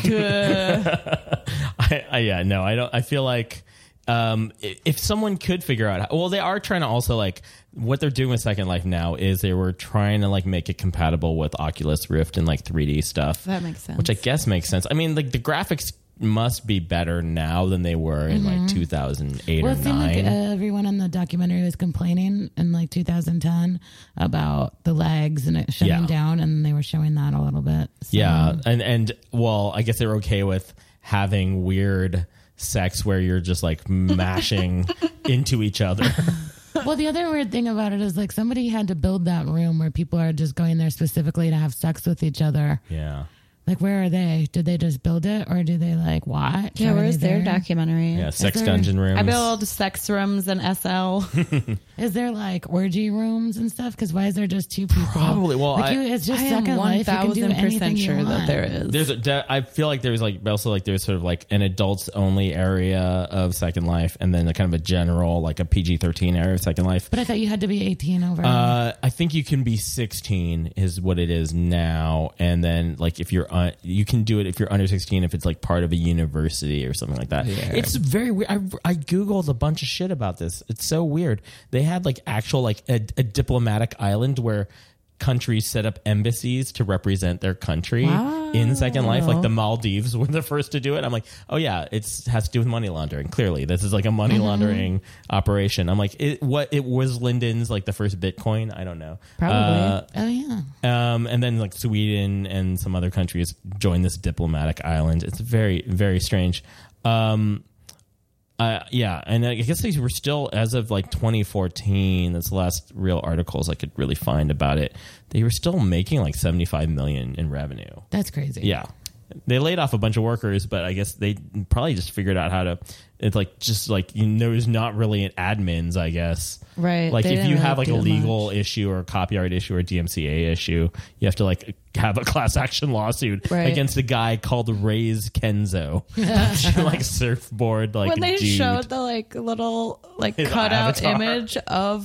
I, yeah, no, I don't. I feel like um, i- if someone could figure out, how, well, they are trying to also like what they're doing with Second Life now is they were trying to like make it compatible with Oculus Rift and like three D stuff. That makes sense. Which I guess makes sense. I mean, like the graphics must be better now than they were in like two thousand eight Well, or it seemed nine. like uh, everyone in the documentary was complaining in like two thousand ten about the lags and it shutting Yeah. down, and they were showing that a little bit. So- Yeah, and and well, I guess they're okay with having weird sex where you're just like mashing into each other. Well, the other weird thing about it is like somebody had to build that room where people are just going there specifically to have sex with each other. Yeah. Like, where are they? Did they just build it, or do they like watch? Yeah, Are where's they their there? documentary? Yeah, sex there- dungeon rooms. I build sex rooms in S L. Is there like orgy rooms and stuff? Because why is there just two people? Probably. Well, like I- you, it's just I am Second one Life. You can do thousand anything percent you sure that want. there is. There's a, de- I feel like there's like also like there's sort of like an adults only area of Second Life, and then a kind of a general like a P G thirteen area of Second Life. But I thought you had to be eighteen over. Uh, I think you can be sixteen is what it is now, and then like if you're un- you can do it if you're under sixteen if it's like part of a university or something like that. It's very weird. I, I googled a bunch of shit about this. It's so weird. They had like actual like a, a diplomatic island where countries set up embassies to represent their country in Second Life. Like the Maldives were the first to do it. I'm like, oh yeah, it's has to do with money laundering. Clearly, this is like a money laundering operation. I'm like, it, what it was Linden's like the first Bitcoin. I don't know. Probably. Uh, oh yeah. um, and then like Sweden and some other countries joined this diplomatic island. It's very, very strange. Um, uh, yeah, and I guess these were still, as of like twenty fourteen, that's the last real articles I could really find about it. They were still making like seventy-five million in revenue. That's crazy. Yeah. They laid off a bunch of workers, but I guess they probably just figured out how to. It's like just like you know, there's not really an admins, I guess. Right. Like They if didn't you really have like a do legal much. issue or a copyright issue or a D M C A issue, you have to like have a class action lawsuit Right. against a guy called Ray's Kenzo, like surfboard like when they dude. showed the like little like His cutout avatar. image of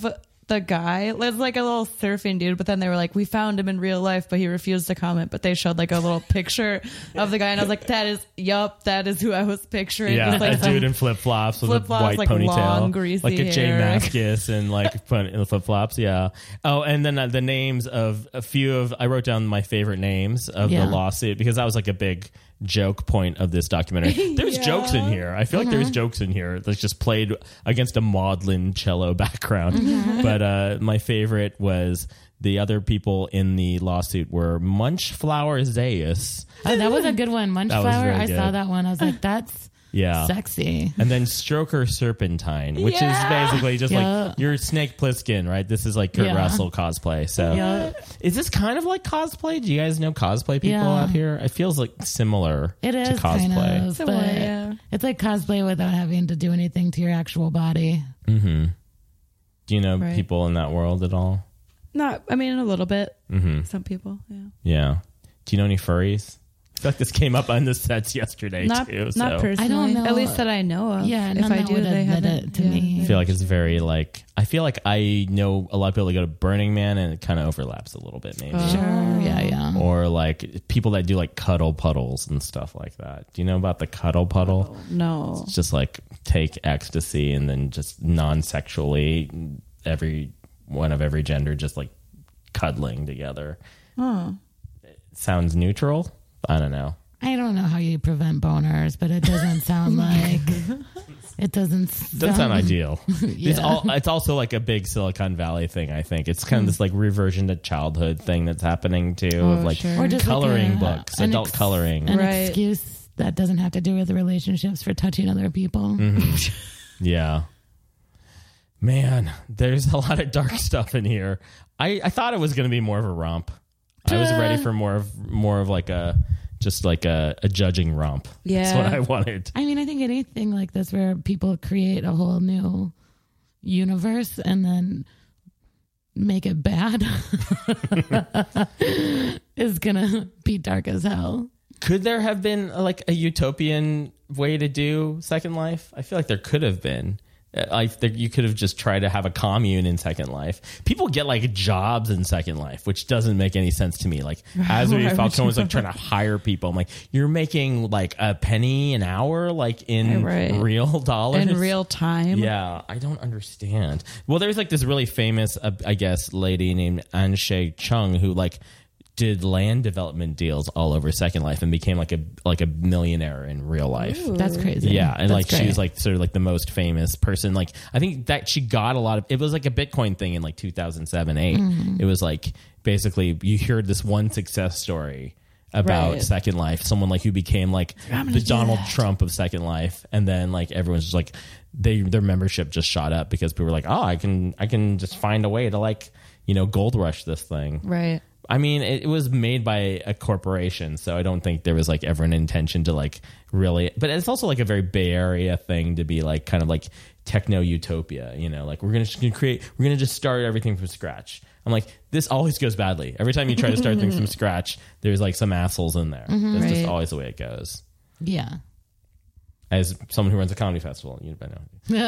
the guy. It's like a little surfing dude, but then they were like, we found him in real life, but he refused to comment. But they showed like a little picture of the guy, and I was like, that is, yup, that is who I was picturing. Yeah, Just like a dude in flip flops with flip-flops, a white like ponytail, long, greasy like a Jay hair. Mascis and like the flip flops. Yeah. Oh, and then uh, the names of a few of I wrote down my favorite names of Yeah. the lawsuit because that was like a big joke point of this documentary. There's Yeah. jokes in here. I feel like there's jokes in here that's just played against a maudlin cello background. But uh, my favorite was the other people in the lawsuit were Munchflower Zayas. Oh, that was a good one. That was Munchflower. really I saw good. that one. I was like, that's Yeah. sexy. And then Stroker Serpentine, which Yeah. is basically just Yeah. like you're Snake Plissken, right? This is like Kurt Yeah. Russell cosplay. So Yeah. is this kind of like cosplay? Do you guys know cosplay people Yeah. out here? It feels like similar It to is cosplay. kind of, Similar, but yeah. it's like cosplay without having to do anything to your actual body. Mm-hmm. Do you know Right. people in that world at all? Not, I mean, a little bit. Mm-hmm. Some people, yeah. Yeah. Do you know any furries? I feel like this came up on the sets yesterday Not, too. not so personally. I don't know. At least that I know of. Yeah, if none I that do, would they admit haven't. it to yeah. me. I feel like it's very like I feel like I know a lot of people that go to Burning Man and it kind of overlaps a little bit maybe. Oh. Sure. Yeah, yeah. Or like people that do like cuddle puddles and stuff like that. Do you know about the cuddle puddle? No. It's just like take ecstasy and then just non-sexually every one of every gender just like cuddling together. Oh. It sounds neutral. I don't know. I don't know how you prevent boners, but it doesn't sound like it doesn't. Sound, Doesn't sound ideal. Yeah. It's all. It's also like a big Silicon Valley thing. I think it's kind of this like reversion to childhood thing that's happening too, Oh, of like sure. Or just like coloring a- books, an adult ex- coloring. An Right. excuse that doesn't have to do with the relationships for touching other people. Mhm. Yeah. Man, there's a lot of dark stuff in here. I, I thought it was going to be more of a romp. I was ready for more of more of like a just like a, a judging romp. That's Yeah. what I wanted. I mean, I think anything like this where people create a whole new universe and then make it bad is gonna be dark as hell. Could there have been uh, like a utopian way to do Second Life? I feel like there could have been. Uh, I think you could have just tried to have a commune in Second Life. People get like jobs in Second Life, which doesn't make any sense to me. Like Azuri Falcone was like trying to hire people. I'm like, you're making like a penny an hour, like in Right. real dollars, In real time. Yeah, I don't understand. Well, there's like this really famous, uh, I guess, lady named Anshe Chung who like did land development deals all over Second Life and became like a like a millionaire in real life. Ooh. That's crazy. Yeah, and That's like great. she was like sort of like the most famous person. Like I think that she got a lot of. It was like a Bitcoin thing in like two thousand seven, eight. Mm-hmm. It was like basically you heard this one success story about Right. Second Life, someone like who became like the Donald Trump of Second Life, and then like everyone's just like they their membership just shot up because people were like, oh, I can I can just find a way to like you know gold rush this thing. Right. I mean, it, it was made by a corporation, so I don't think there was like ever an intention to like really. But it's also like a very Bay Area thing to be like kind of like techno utopia, you know, like we're gonna, just gonna create, we're gonna just start everything from scratch. I'm like, this always goes badly. Every time you try to start things from scratch, there's like some assholes in there. Mm-hmm. That's just Right. always the way it goes. Yeah. As someone who runs a comedy festival, you know.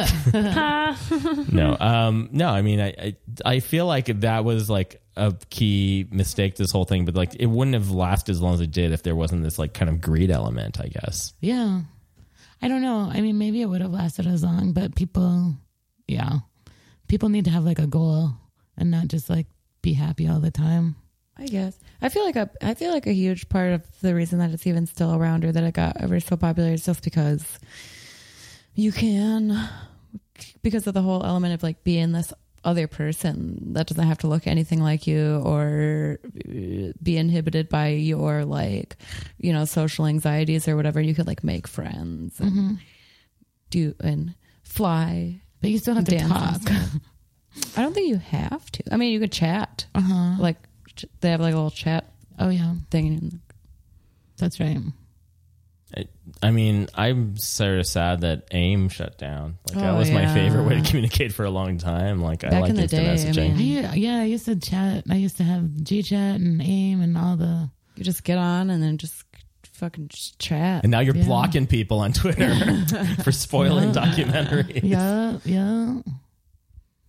no, um, no. I mean, I, I, I feel like that was like a key mistake. This whole thing, but like it wouldn't have lasted as long as it did if there wasn't this like kind of greed element. I guess. Yeah. I don't know. I mean, maybe it would have lasted as long, but people, yeah, people need to have like a goal and not just like be happy all the time. I guess. I feel like a I feel like a huge part of the reason that it's even still around or that it got ever so popular is just because you can, because of the whole element of like being this other person that doesn't have to look anything like you or be inhibited by your like, you know, social anxieties or whatever. You could like make friends and Mm-hmm. do and fly. But you still have to dance and talk. stuff. I don't think you have to. I mean, you could chat. Uh-huh. Like they have like a little chat Oh, yeah. thing. That's right. I, I mean, I'm sort of sad that AIM shut down. Like that Oh, was my yeah. favorite way to communicate for a long time. Like I Back like in the instant day, I messaging. mean- I, yeah, I used to chat. I used to have GChat and AIM and all the. You just get on and then just fucking just chat. and now you're Yeah. blocking people on Twitter for spoiling Yeah. documentaries. Yeah, yeah.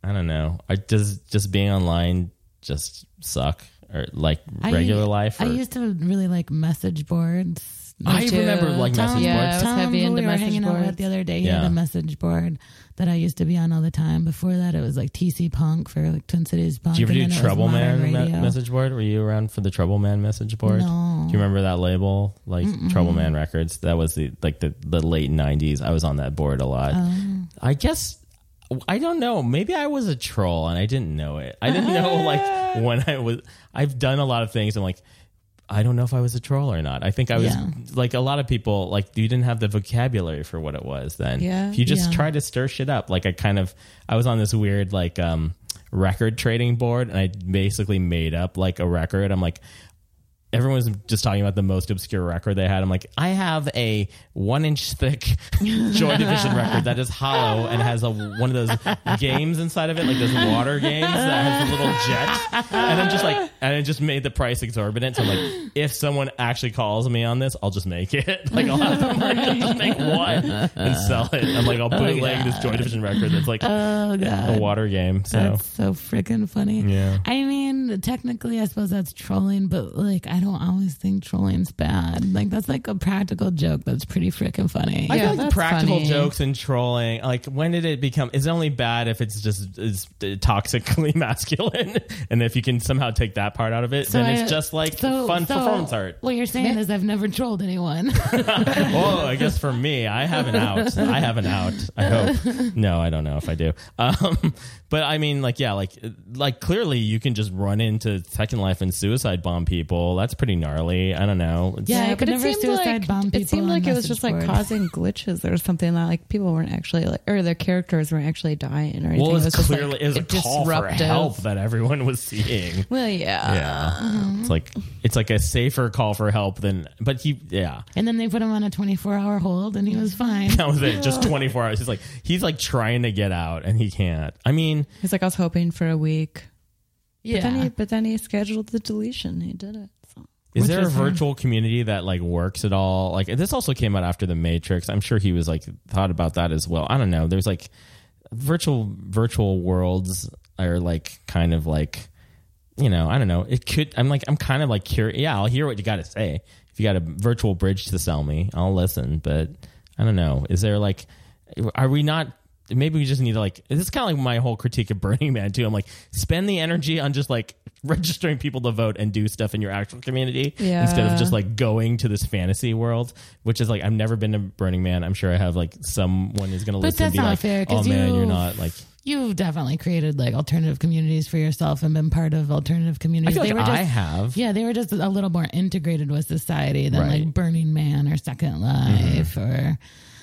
I don't know. I, does just being online just suck? Or like regular I, life? Or? I used to really like message boards. I too. remember like Tom, message yeah, boards. I was Tom, heavy who into we were message hanging out boards. with the other day, he Yeah. had a message board that I used to be on all the time. Before that, it was like T C Punk for like Twin Cities Punk. Did you ever and do then it was Trouble Modern Man me- Radio. message board? Were you around for the Trouble Man message board? No. Do you remember that label? Like Mm-mm. Trouble Man Records? That was the like the, the late nineties. I was on that board a lot. Oh. I guess I don't know. Maybe I was a troll and I didn't know it. I didn't know like when I was I've done a lot of things. I'm like, I don't know if I was a troll or not. I think I was Yeah. like a lot of people, like you didn't have the vocabulary for what it was then. Yeah. If you just Yeah. try to stir shit up, like I kind of, I was on this weird like um, record trading board and I basically made up like a record. I'm like, everyone was just talking about the most obscure record they had. I'm like, I have a one inch thick Joy Division record that is hollow and has a one of those games inside of it, like those water games that has a little jet. And I'm just like, and I just made the price exorbitant. So I'm like, if someone actually calls me on this, I'll just make it. Like I'll have the merchant just make one and sell it. I'm like, I'll bootleg this Joy Division record that's like Oh god, a water game. So that's so freaking funny. Yeah. I mean, technically, I suppose that's trolling, but like, I don't always think trolling's bad. Like, that's like a practical joke that's pretty freaking funny. I Yeah, feel like that's practical funny. jokes and trolling, like when did it become, it's only bad if it's just is toxically masculine. And if you can somehow take that part out of it, So then I- it's just like so- fun so performance art. What you're saying is I've never trolled anyone. Well, I guess for me, I have an out. I have an out. I hope. No, I don't know if I do. Um, but I mean, like, yeah, like, like clearly you can just run into Second Life and suicide bomb people. That's pretty gnarly. I don't know. It's, Yeah, I but could it never seemed suicide like bomb people it seemed on like it was message just like board. causing glitches or something that like people weren't actually like, or their characters weren't actually dying or anything. well, it was, just, clearly like, it was a call for disruptive. help that everyone was seeing. Well, yeah, Yeah, it's like it's like a safer call for help than. But he, yeah, And then they put him on a twenty-four hour hold and he was fine. that was it. Just twenty-four hours. He's like he's like trying to get out and he can't. I mean, He's like, I was hoping for a week. Yeah. But then he, but then he scheduled the deletion. He did it. So. is Which there a was virtual community that like works at all? Like this also came out after the Matrix. I'm sure he was like thought about that as well. I don't know. There's like virtual virtual worlds are like kind of like, you know, I don't know. It could. I'm like I'm kind of like curious. Yeah, I'll hear what you got to say. If you got a virtual bridge to sell me, I'll listen. But I don't know. Is there like, are we not? Maybe we just need to like, this is kind of like my whole critique of Burning Man too. I'm like, spend the energy on just like registering people to vote and do stuff in your actual community Yeah. instead of just like going to this fantasy world, which is like, I've never been to Burning Man. I'm sure I have like someone who's going to But listen and that's be not like, fair, oh 'cause man, you- you're not like, You've definitely created like alternative communities for yourself and been part of alternative I communities. feel like were just, I have. Yeah, they were just a little more integrated with society than Right. like Burning Man or Second Life Mm-hmm. or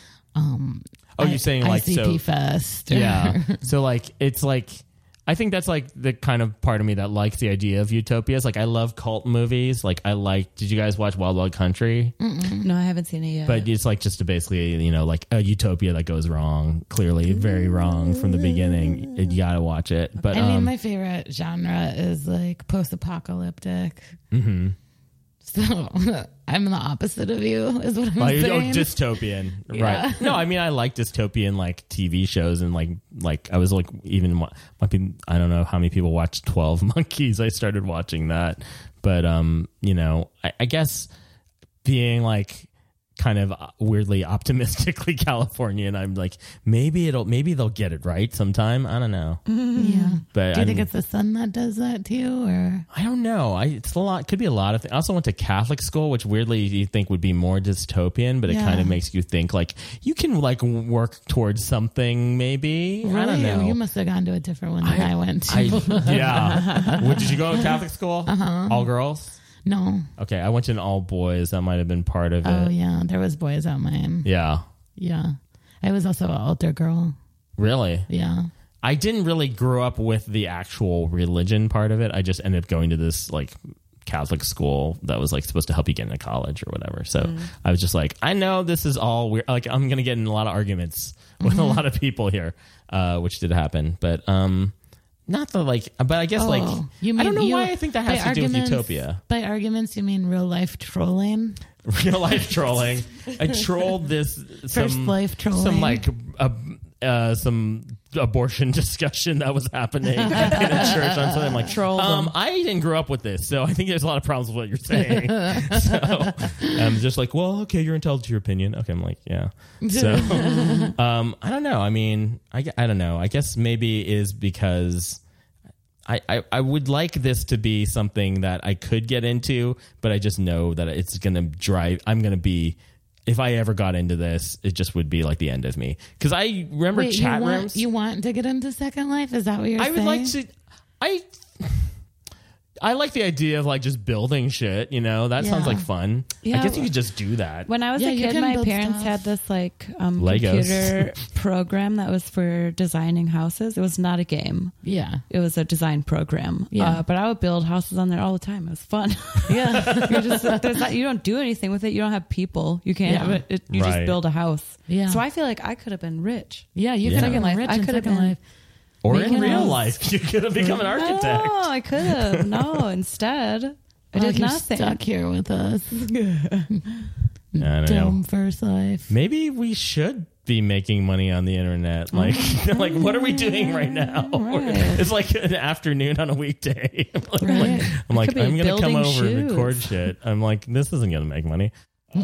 um Oh, you're saying like I C P so Fest. Or, yeah. So like it's like I think that's like the kind of part of me that likes the idea of utopias. Like I love cult movies. Like I like. Did you guys watch Wild Wild Country? No, I haven't seen it yet. But it's like just to basically, you know, like a utopia that goes wrong, clearly very wrong from the beginning. You gotta watch it. But I mean, um, my favorite genre is like post-apocalyptic. mm-hmm. So I'm the opposite of you, is what I'm Like, oh, saying. dystopian, Yeah. right? No, I mean I like dystopian like T V shows and like like I was like even wa- might be, I don't know how many people watch twelve Monkeys. I started watching that, but um, you know, I, I guess being like kind of weirdly optimistically Californian, I'm like maybe it'll maybe they'll get it right sometime. I don't know, yeah. but Do you I'm, think it's the sun that does that to you, or I don't know. I it's a lot. Could be a lot of things. I also went to Catholic school, which weirdly you think would be more dystopian, but it Yeah. kind of makes you think like you can like work towards something. Maybe really? I don't know. You must have gone to a different one than I, went to. I- yeah. What, did you go to Catholic school? Uh-huh. All girls? No. Okay, I went to an all boys. That might have been part of it. Oh yeah, there was boys at mine. Yeah. Yeah, I was also an altar girl. Really? Yeah. I didn't really grow up with the actual religion part of it. I just ended up going to this like Catholic school that was like supposed to help you get into college or whatever. So Mm. I was just like, I know this is all weird. Like I'm going to get in a lot of arguments with Mhm. a lot of people here, uh, which did happen. But um, not the like, but I guess Oh, like, you I don't mean know you- why I think that has by to do with arguments- utopia. By arguments, you mean real life trolling? Real life trolling. I trolled this some, First life trolling. Some like uh, uh, some abortion discussion that was happening in a church on Sunday. I'm like, Trolled um, them. I didn't grow up with this, so I think there's a lot of problems with what you're saying. So I'm just like, well, okay, you're entitled to your opinion. Okay, I'm like, yeah. So um, I don't know. I mean, I, I don't know. I guess maybe it is because I, I, I would like this to be something that I could get into, but I just know that it's going to drive, I'm going to be, if I ever got into this, it just would be like the end of me. Because I remember Wait, chat you want, rooms. You want to get into Second Life? Is that what you're I saying? would like to, I... I like the idea of like just building shit, you know, that Yeah. sounds like fun. Yeah. I guess you could just do that. When I was Yeah, a you kid, can my build parents stuff. had this like um, Legos. computer program that was for designing houses. It was not a game. Yeah. It was a design program. Yeah. Uh, but I would build houses on there all the time. It was fun. Yeah. You're just, there's not, you don't do anything with it. You don't have people. You can't Yeah. have it. it you Right. just build a house. Yeah. So I feel like I could have been rich. Yeah, you Yeah. could have been Life. rich I in could have Second been- Life. Or Making in real house. life, you could have become an architect. No, I could have. No, instead, I Like did you're nothing. stuck here with us. I don't Dumb know. first life. Maybe we should be making money on the internet. Like, like what are we doing right now? Right. It's like an afternoon on a weekday. I'm like, Right. I'm, like, Could be I'm going to come building over and shoes. record shit. I'm like, this isn't going to make money.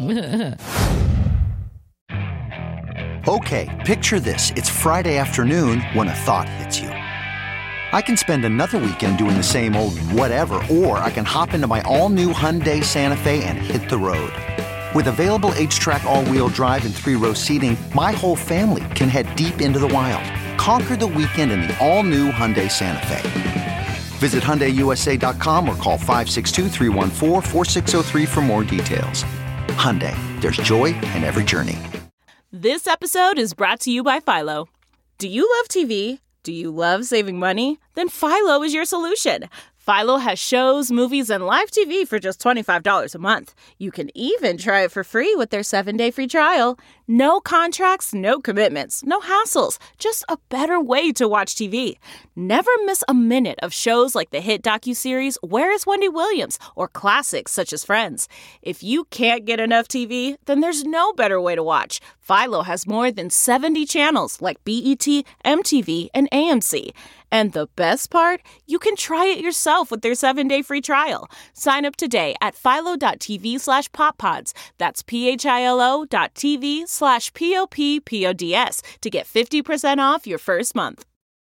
Okay, picture this. It's Friday afternoon when a thought hits you. I can spend another weekend doing the same old whatever, or I can hop into my all-new Hyundai Santa Fe and hit the road. With available H-Track all-wheel drive and three-row seating, my whole family can head deep into the wild. Conquer the weekend in the all-new Hyundai Santa Fe. Visit Hyundai U S A dot com or call five six two, three one four, four six zero three for more details. Hyundai, there's joy in every journey. This episode is brought to you by Philo. Do you love T V? Do you love saving money? Then Philo is your solution. Philo has shows, movies, and live T V for just twenty-five dollars a month. You can even try it for free with their seven-day free trial. No contracts, no commitments, no hassles. Just a better way to watch T V. Never miss a minute of shows like the hit docuseries Where is Wendy Williams? Or classics such as Friends. If you can't get enough T V, then there's no better way to watch. Philo has more than seventy channels like B E T, M T V, and A M C. And the best part? You can try it yourself with their seven-day free trial. Sign up today at philo.tv slash poppods. That's P-H-I-L-O dot TV slash P-O-P-P-O-D-S to get fifty percent off your first month.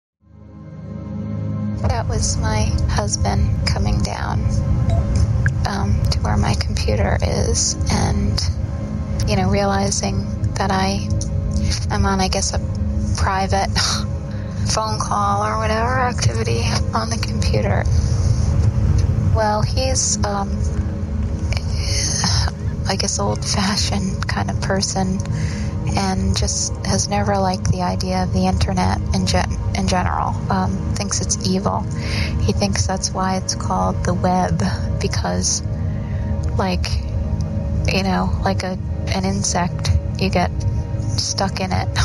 That was my husband coming down um, to where my computer is and, you know, realizing that I am on, I guess, a private phone call or whatever activity on the computer. Well, he's, um, I guess, old-fashioned kind of person and just has never liked the idea of the internet in, gen- in general. Um, thinks it's evil. He thinks that's why it's called the web, because, like, you know, like a an insect, you get stuck in it.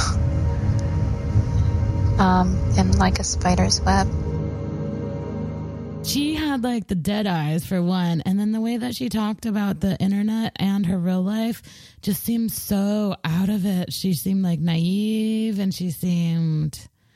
Um, in like a spider's web. She had like the dead eyes for one, and then the way that she talked about the internet and her real life just seemed so out of it. She seemed like naive, and she seemed.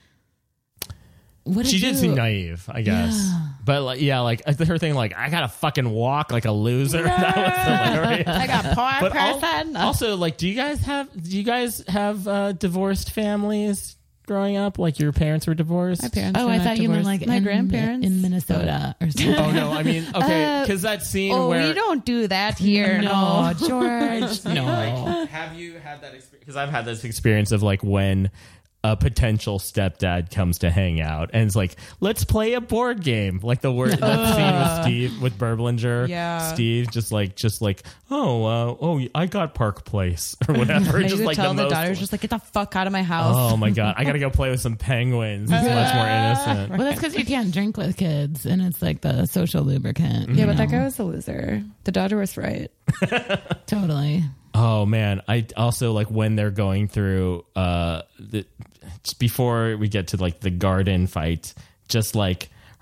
What She did you? seem naive, I guess. Yeah. But like, yeah, like her thing, like I gotta fucking walk like a loser. That was hilarious. I got poor But al- person. also, like, do you guys have do you guys have uh, divorced families growing up? Like your parents were divorced? My parents Oh, were I not thought you meant divorced. like my in, grandparents in Minnesota or something. Oh no, I mean, okay, because that scene Oh, where we don't do that here. No, No, George. No. Like, have you had that experience? Because I've had this experience of like when a potential stepdad comes to hang out and it's like, let's play a board game. Like the word that scene with Steve with Berblinger. Yeah. Steve just like just like, oh, uh, oh, I got Park Place or whatever. I just would like tell the, the, most, daughters just like, get the fuck out of my house. oh my god, I gotta go play with some penguins. It's much more innocent. Well, that's because you can't drink with kids, and it's like the social lubricant. Yeah, you but that know? guy was a loser. The daughter was right. Totally. Oh man, I also like when they're going through uh the just before we get to like the garden fight, just like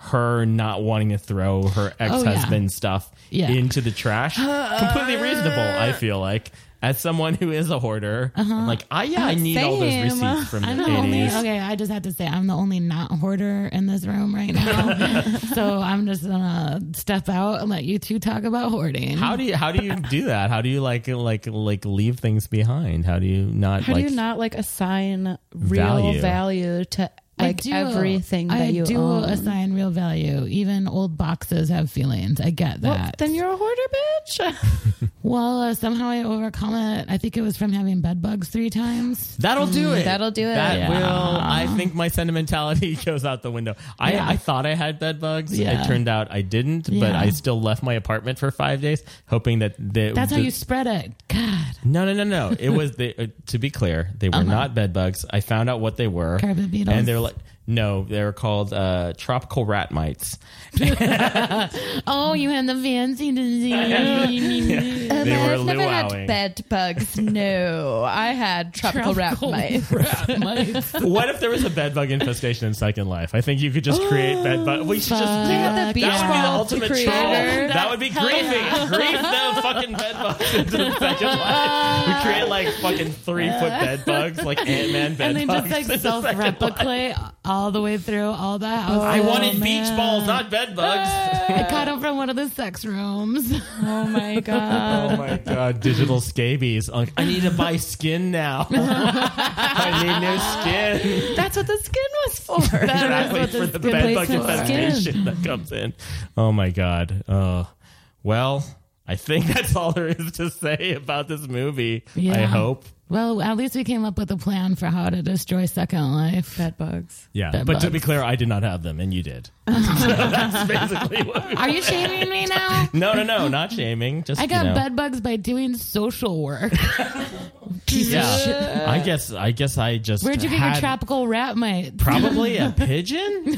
her not wanting to throw her ex-husband's Oh, yeah. stuff Yeah. into the trash. Completely reasonable, I feel like. As someone who is a hoarder, Uh-huh. I'm like, I yeah, I need all those Same. receipts from I'm the the only, eighties. okay, I just have to say I'm the only not hoarder in this room right now. So I'm just gonna step out and let you two talk about hoarding. How do you how do you do that? How do you like like like leave things behind? How do you not How like do you not like assign real Value. value, to like I do, everything that I you do own? assign real value. Even old boxes have feelings. I get Well, that. then you're a hoarder, bitch. Well, uh, somehow I overcome it. I think it was from having bed bugs three times. That'll do it. That'll do it. That Yeah. will. I think my sentimentality goes out the window. I, Yeah. I thought I had bed bugs. Yeah. It turned out I didn't, but Yeah. I still left my apartment for five days, hoping that they, That's how the- you spread it. God. No, no, no, no. It was the, uh, to be clear, they were Uh-huh. not bed bugs. I found out what they were. Carpet beetles? And they're like, no, they were called uh, tropical rat mites. Oh, you had the fancy disease. Um, They were I've never luauing. had bed bugs. No, I had tropical, Tropical rat mites. rat mites. What if there was a bed bug infestation in Second Life? I think you could just create bed bug. We should just do They had that. the beach That would be the ball ultimate creator. troll. That would be griefing. Grief the fucking bed bugs into the Second Life. We create like fucking three foot bed bugs, like Ant-Man bed And they bugs. just like in the Second Life. self-replicate all the way through all the houses. I wanted Oh, beach man. balls, not bed bugs. I caught them from one of the sex rooms. Oh my god. Oh my god, digital scabies. Like, I need to buy skin now. I need new skin. That's what the skin was for. Exactly, what for this the good bed place bug for. infestation that comes in. Oh my god. Uh, well, I think that's all there is to say about this movie. Yeah. I hope. Well, at least we came up with a plan for how to destroy Second Life. Bed bugs. Yeah, Bed but to bugs. be clear, I did not have them, and you did. So that's basically what we Are you shaming me now? No, no, no, not shaming. Just I got you know. bed bugs by doing social work. Piece of shit. Yeah, I guess. I guess I just. Where'd you get had your tropical rat mite? Probably a pigeon.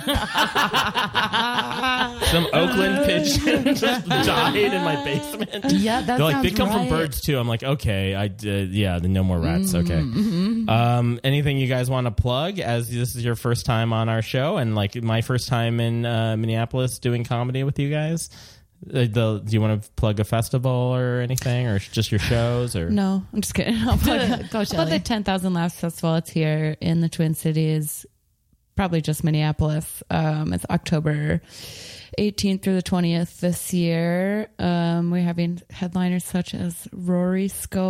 Some Oakland pigeon just died in my basement. Yeah, that They're like they sounds come from right. birds too. I'm like, okay, I did. Yeah, the no more rats. Mm-hmm, Okay. Um, anything you guys want to plug? As this is your first time on our show, and like my first time in uh, Minneapolis doing comedy with you guys. Uh, the, do you want to plug a festival or anything, or just your shows? Or No, I'm just kidding. I'll plug Go, How about Shelley. the ten thousand Laughs Festival? It's here in the Twin Cities, probably just Minneapolis. Um, it's October eighteenth through the twentieth this year. Um, we're having headliners such as Rory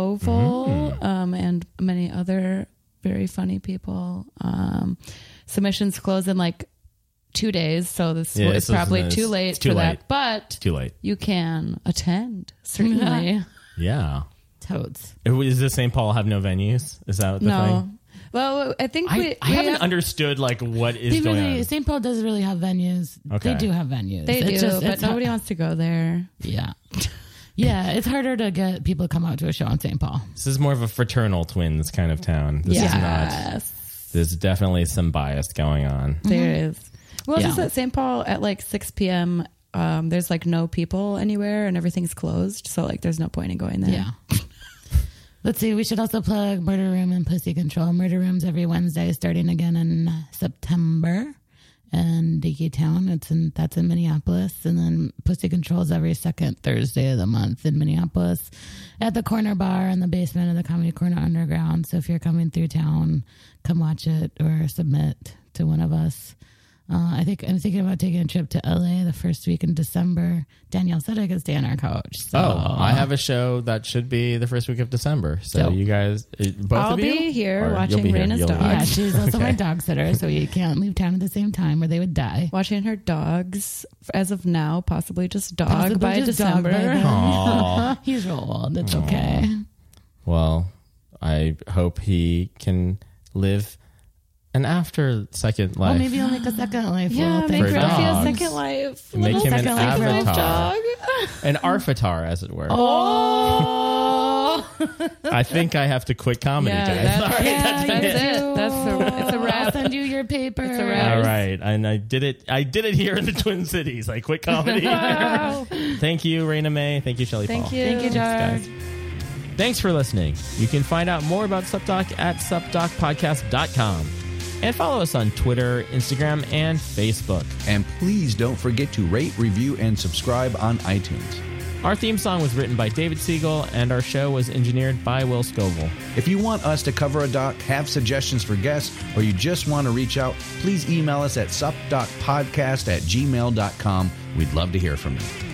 Scovel Mm. um, and many other very funny people. Um, submissions close in like two days, so this Yeah, is so probably it's- too late it's too for late. that. But Too late. you can attend, certainly. Yeah. Toads. Is this Saint Paul have no venues? Is that the No. thing? Well, I think I, we, I we haven't have- understood like what is They going really, on. Saint Paul does really have venues. Okay. They do have venues. They It's do, just- but it's nobody har- wants to go there. Yeah. Yeah, it's harder to get people to come out to a show in Saint Paul. This is more of a fraternal twins kind of town. This is not. Yes, There's definitely some bias going on. there is. Well, Yeah. just at Saint Paul at like six p.m. Um, there's like no people anywhere and everything's closed. So like there's no point in going there. Yeah. Let's see. We should also plug Murder Room and Pussy Control. Murder Room's every Wednesday, starting again in September. And Dinky Town, it's in that's in Minneapolis, and then Pussy Control's every second Thursday of the month in Minneapolis, at the Corner Bar in the basement of the Comedy Corner Underground. So if you're coming through town, come watch it or submit to one of us. Uh, I think I'm thinking about taking a trip to L A the first week in December. Danielle said I could stay on our couch. So. Oh, I have a show that should be the first week of December. So Dope. you guys, uh, both I'll of you? be here Or watching you'll be here. Raina's You'll be dog. here. Yeah, she's also Okay. my dog sitter, so you can't leave town at the same time or they would die. Watching her dogs as of now, possibly just dog Possibly by just dog December. by then. Aw. He's real old. It's Aw. okay. Well, I hope he can live an after second life. Well, maybe you'll make a second life. Yeah, little make thing For Ruffy a dogs. second life. Make Little him an second life for avatar. his dog. An Arfatar, as it were. Oh, I think I have to quit comedy, Yeah, guys. that's, All right, yeah, that's been that's it. it. That's a, it's a I'll wrap. send you your paper. It's a wrap. All right, and I did it. I did it here in the Twin Cities. I quit comedy. Thank you, Raina May. Thank you, Shelley Thank Paul. you. Thank you, Thanks, Jar. guys. Thanks for listening. You can find out more about SupDoc at sup doc podcast dot com. And follow us on Twitter, Instagram, and Facebook. And please don't forget to rate, review, and subscribe on iTunes. Our theme song was written by David Siegel, and our show was engineered by Will Scoville. If you want us to cover a doc, have suggestions for guests, or you just want to reach out, please email us at supdocpodcast at gmail dot com. We'd love to hear from you.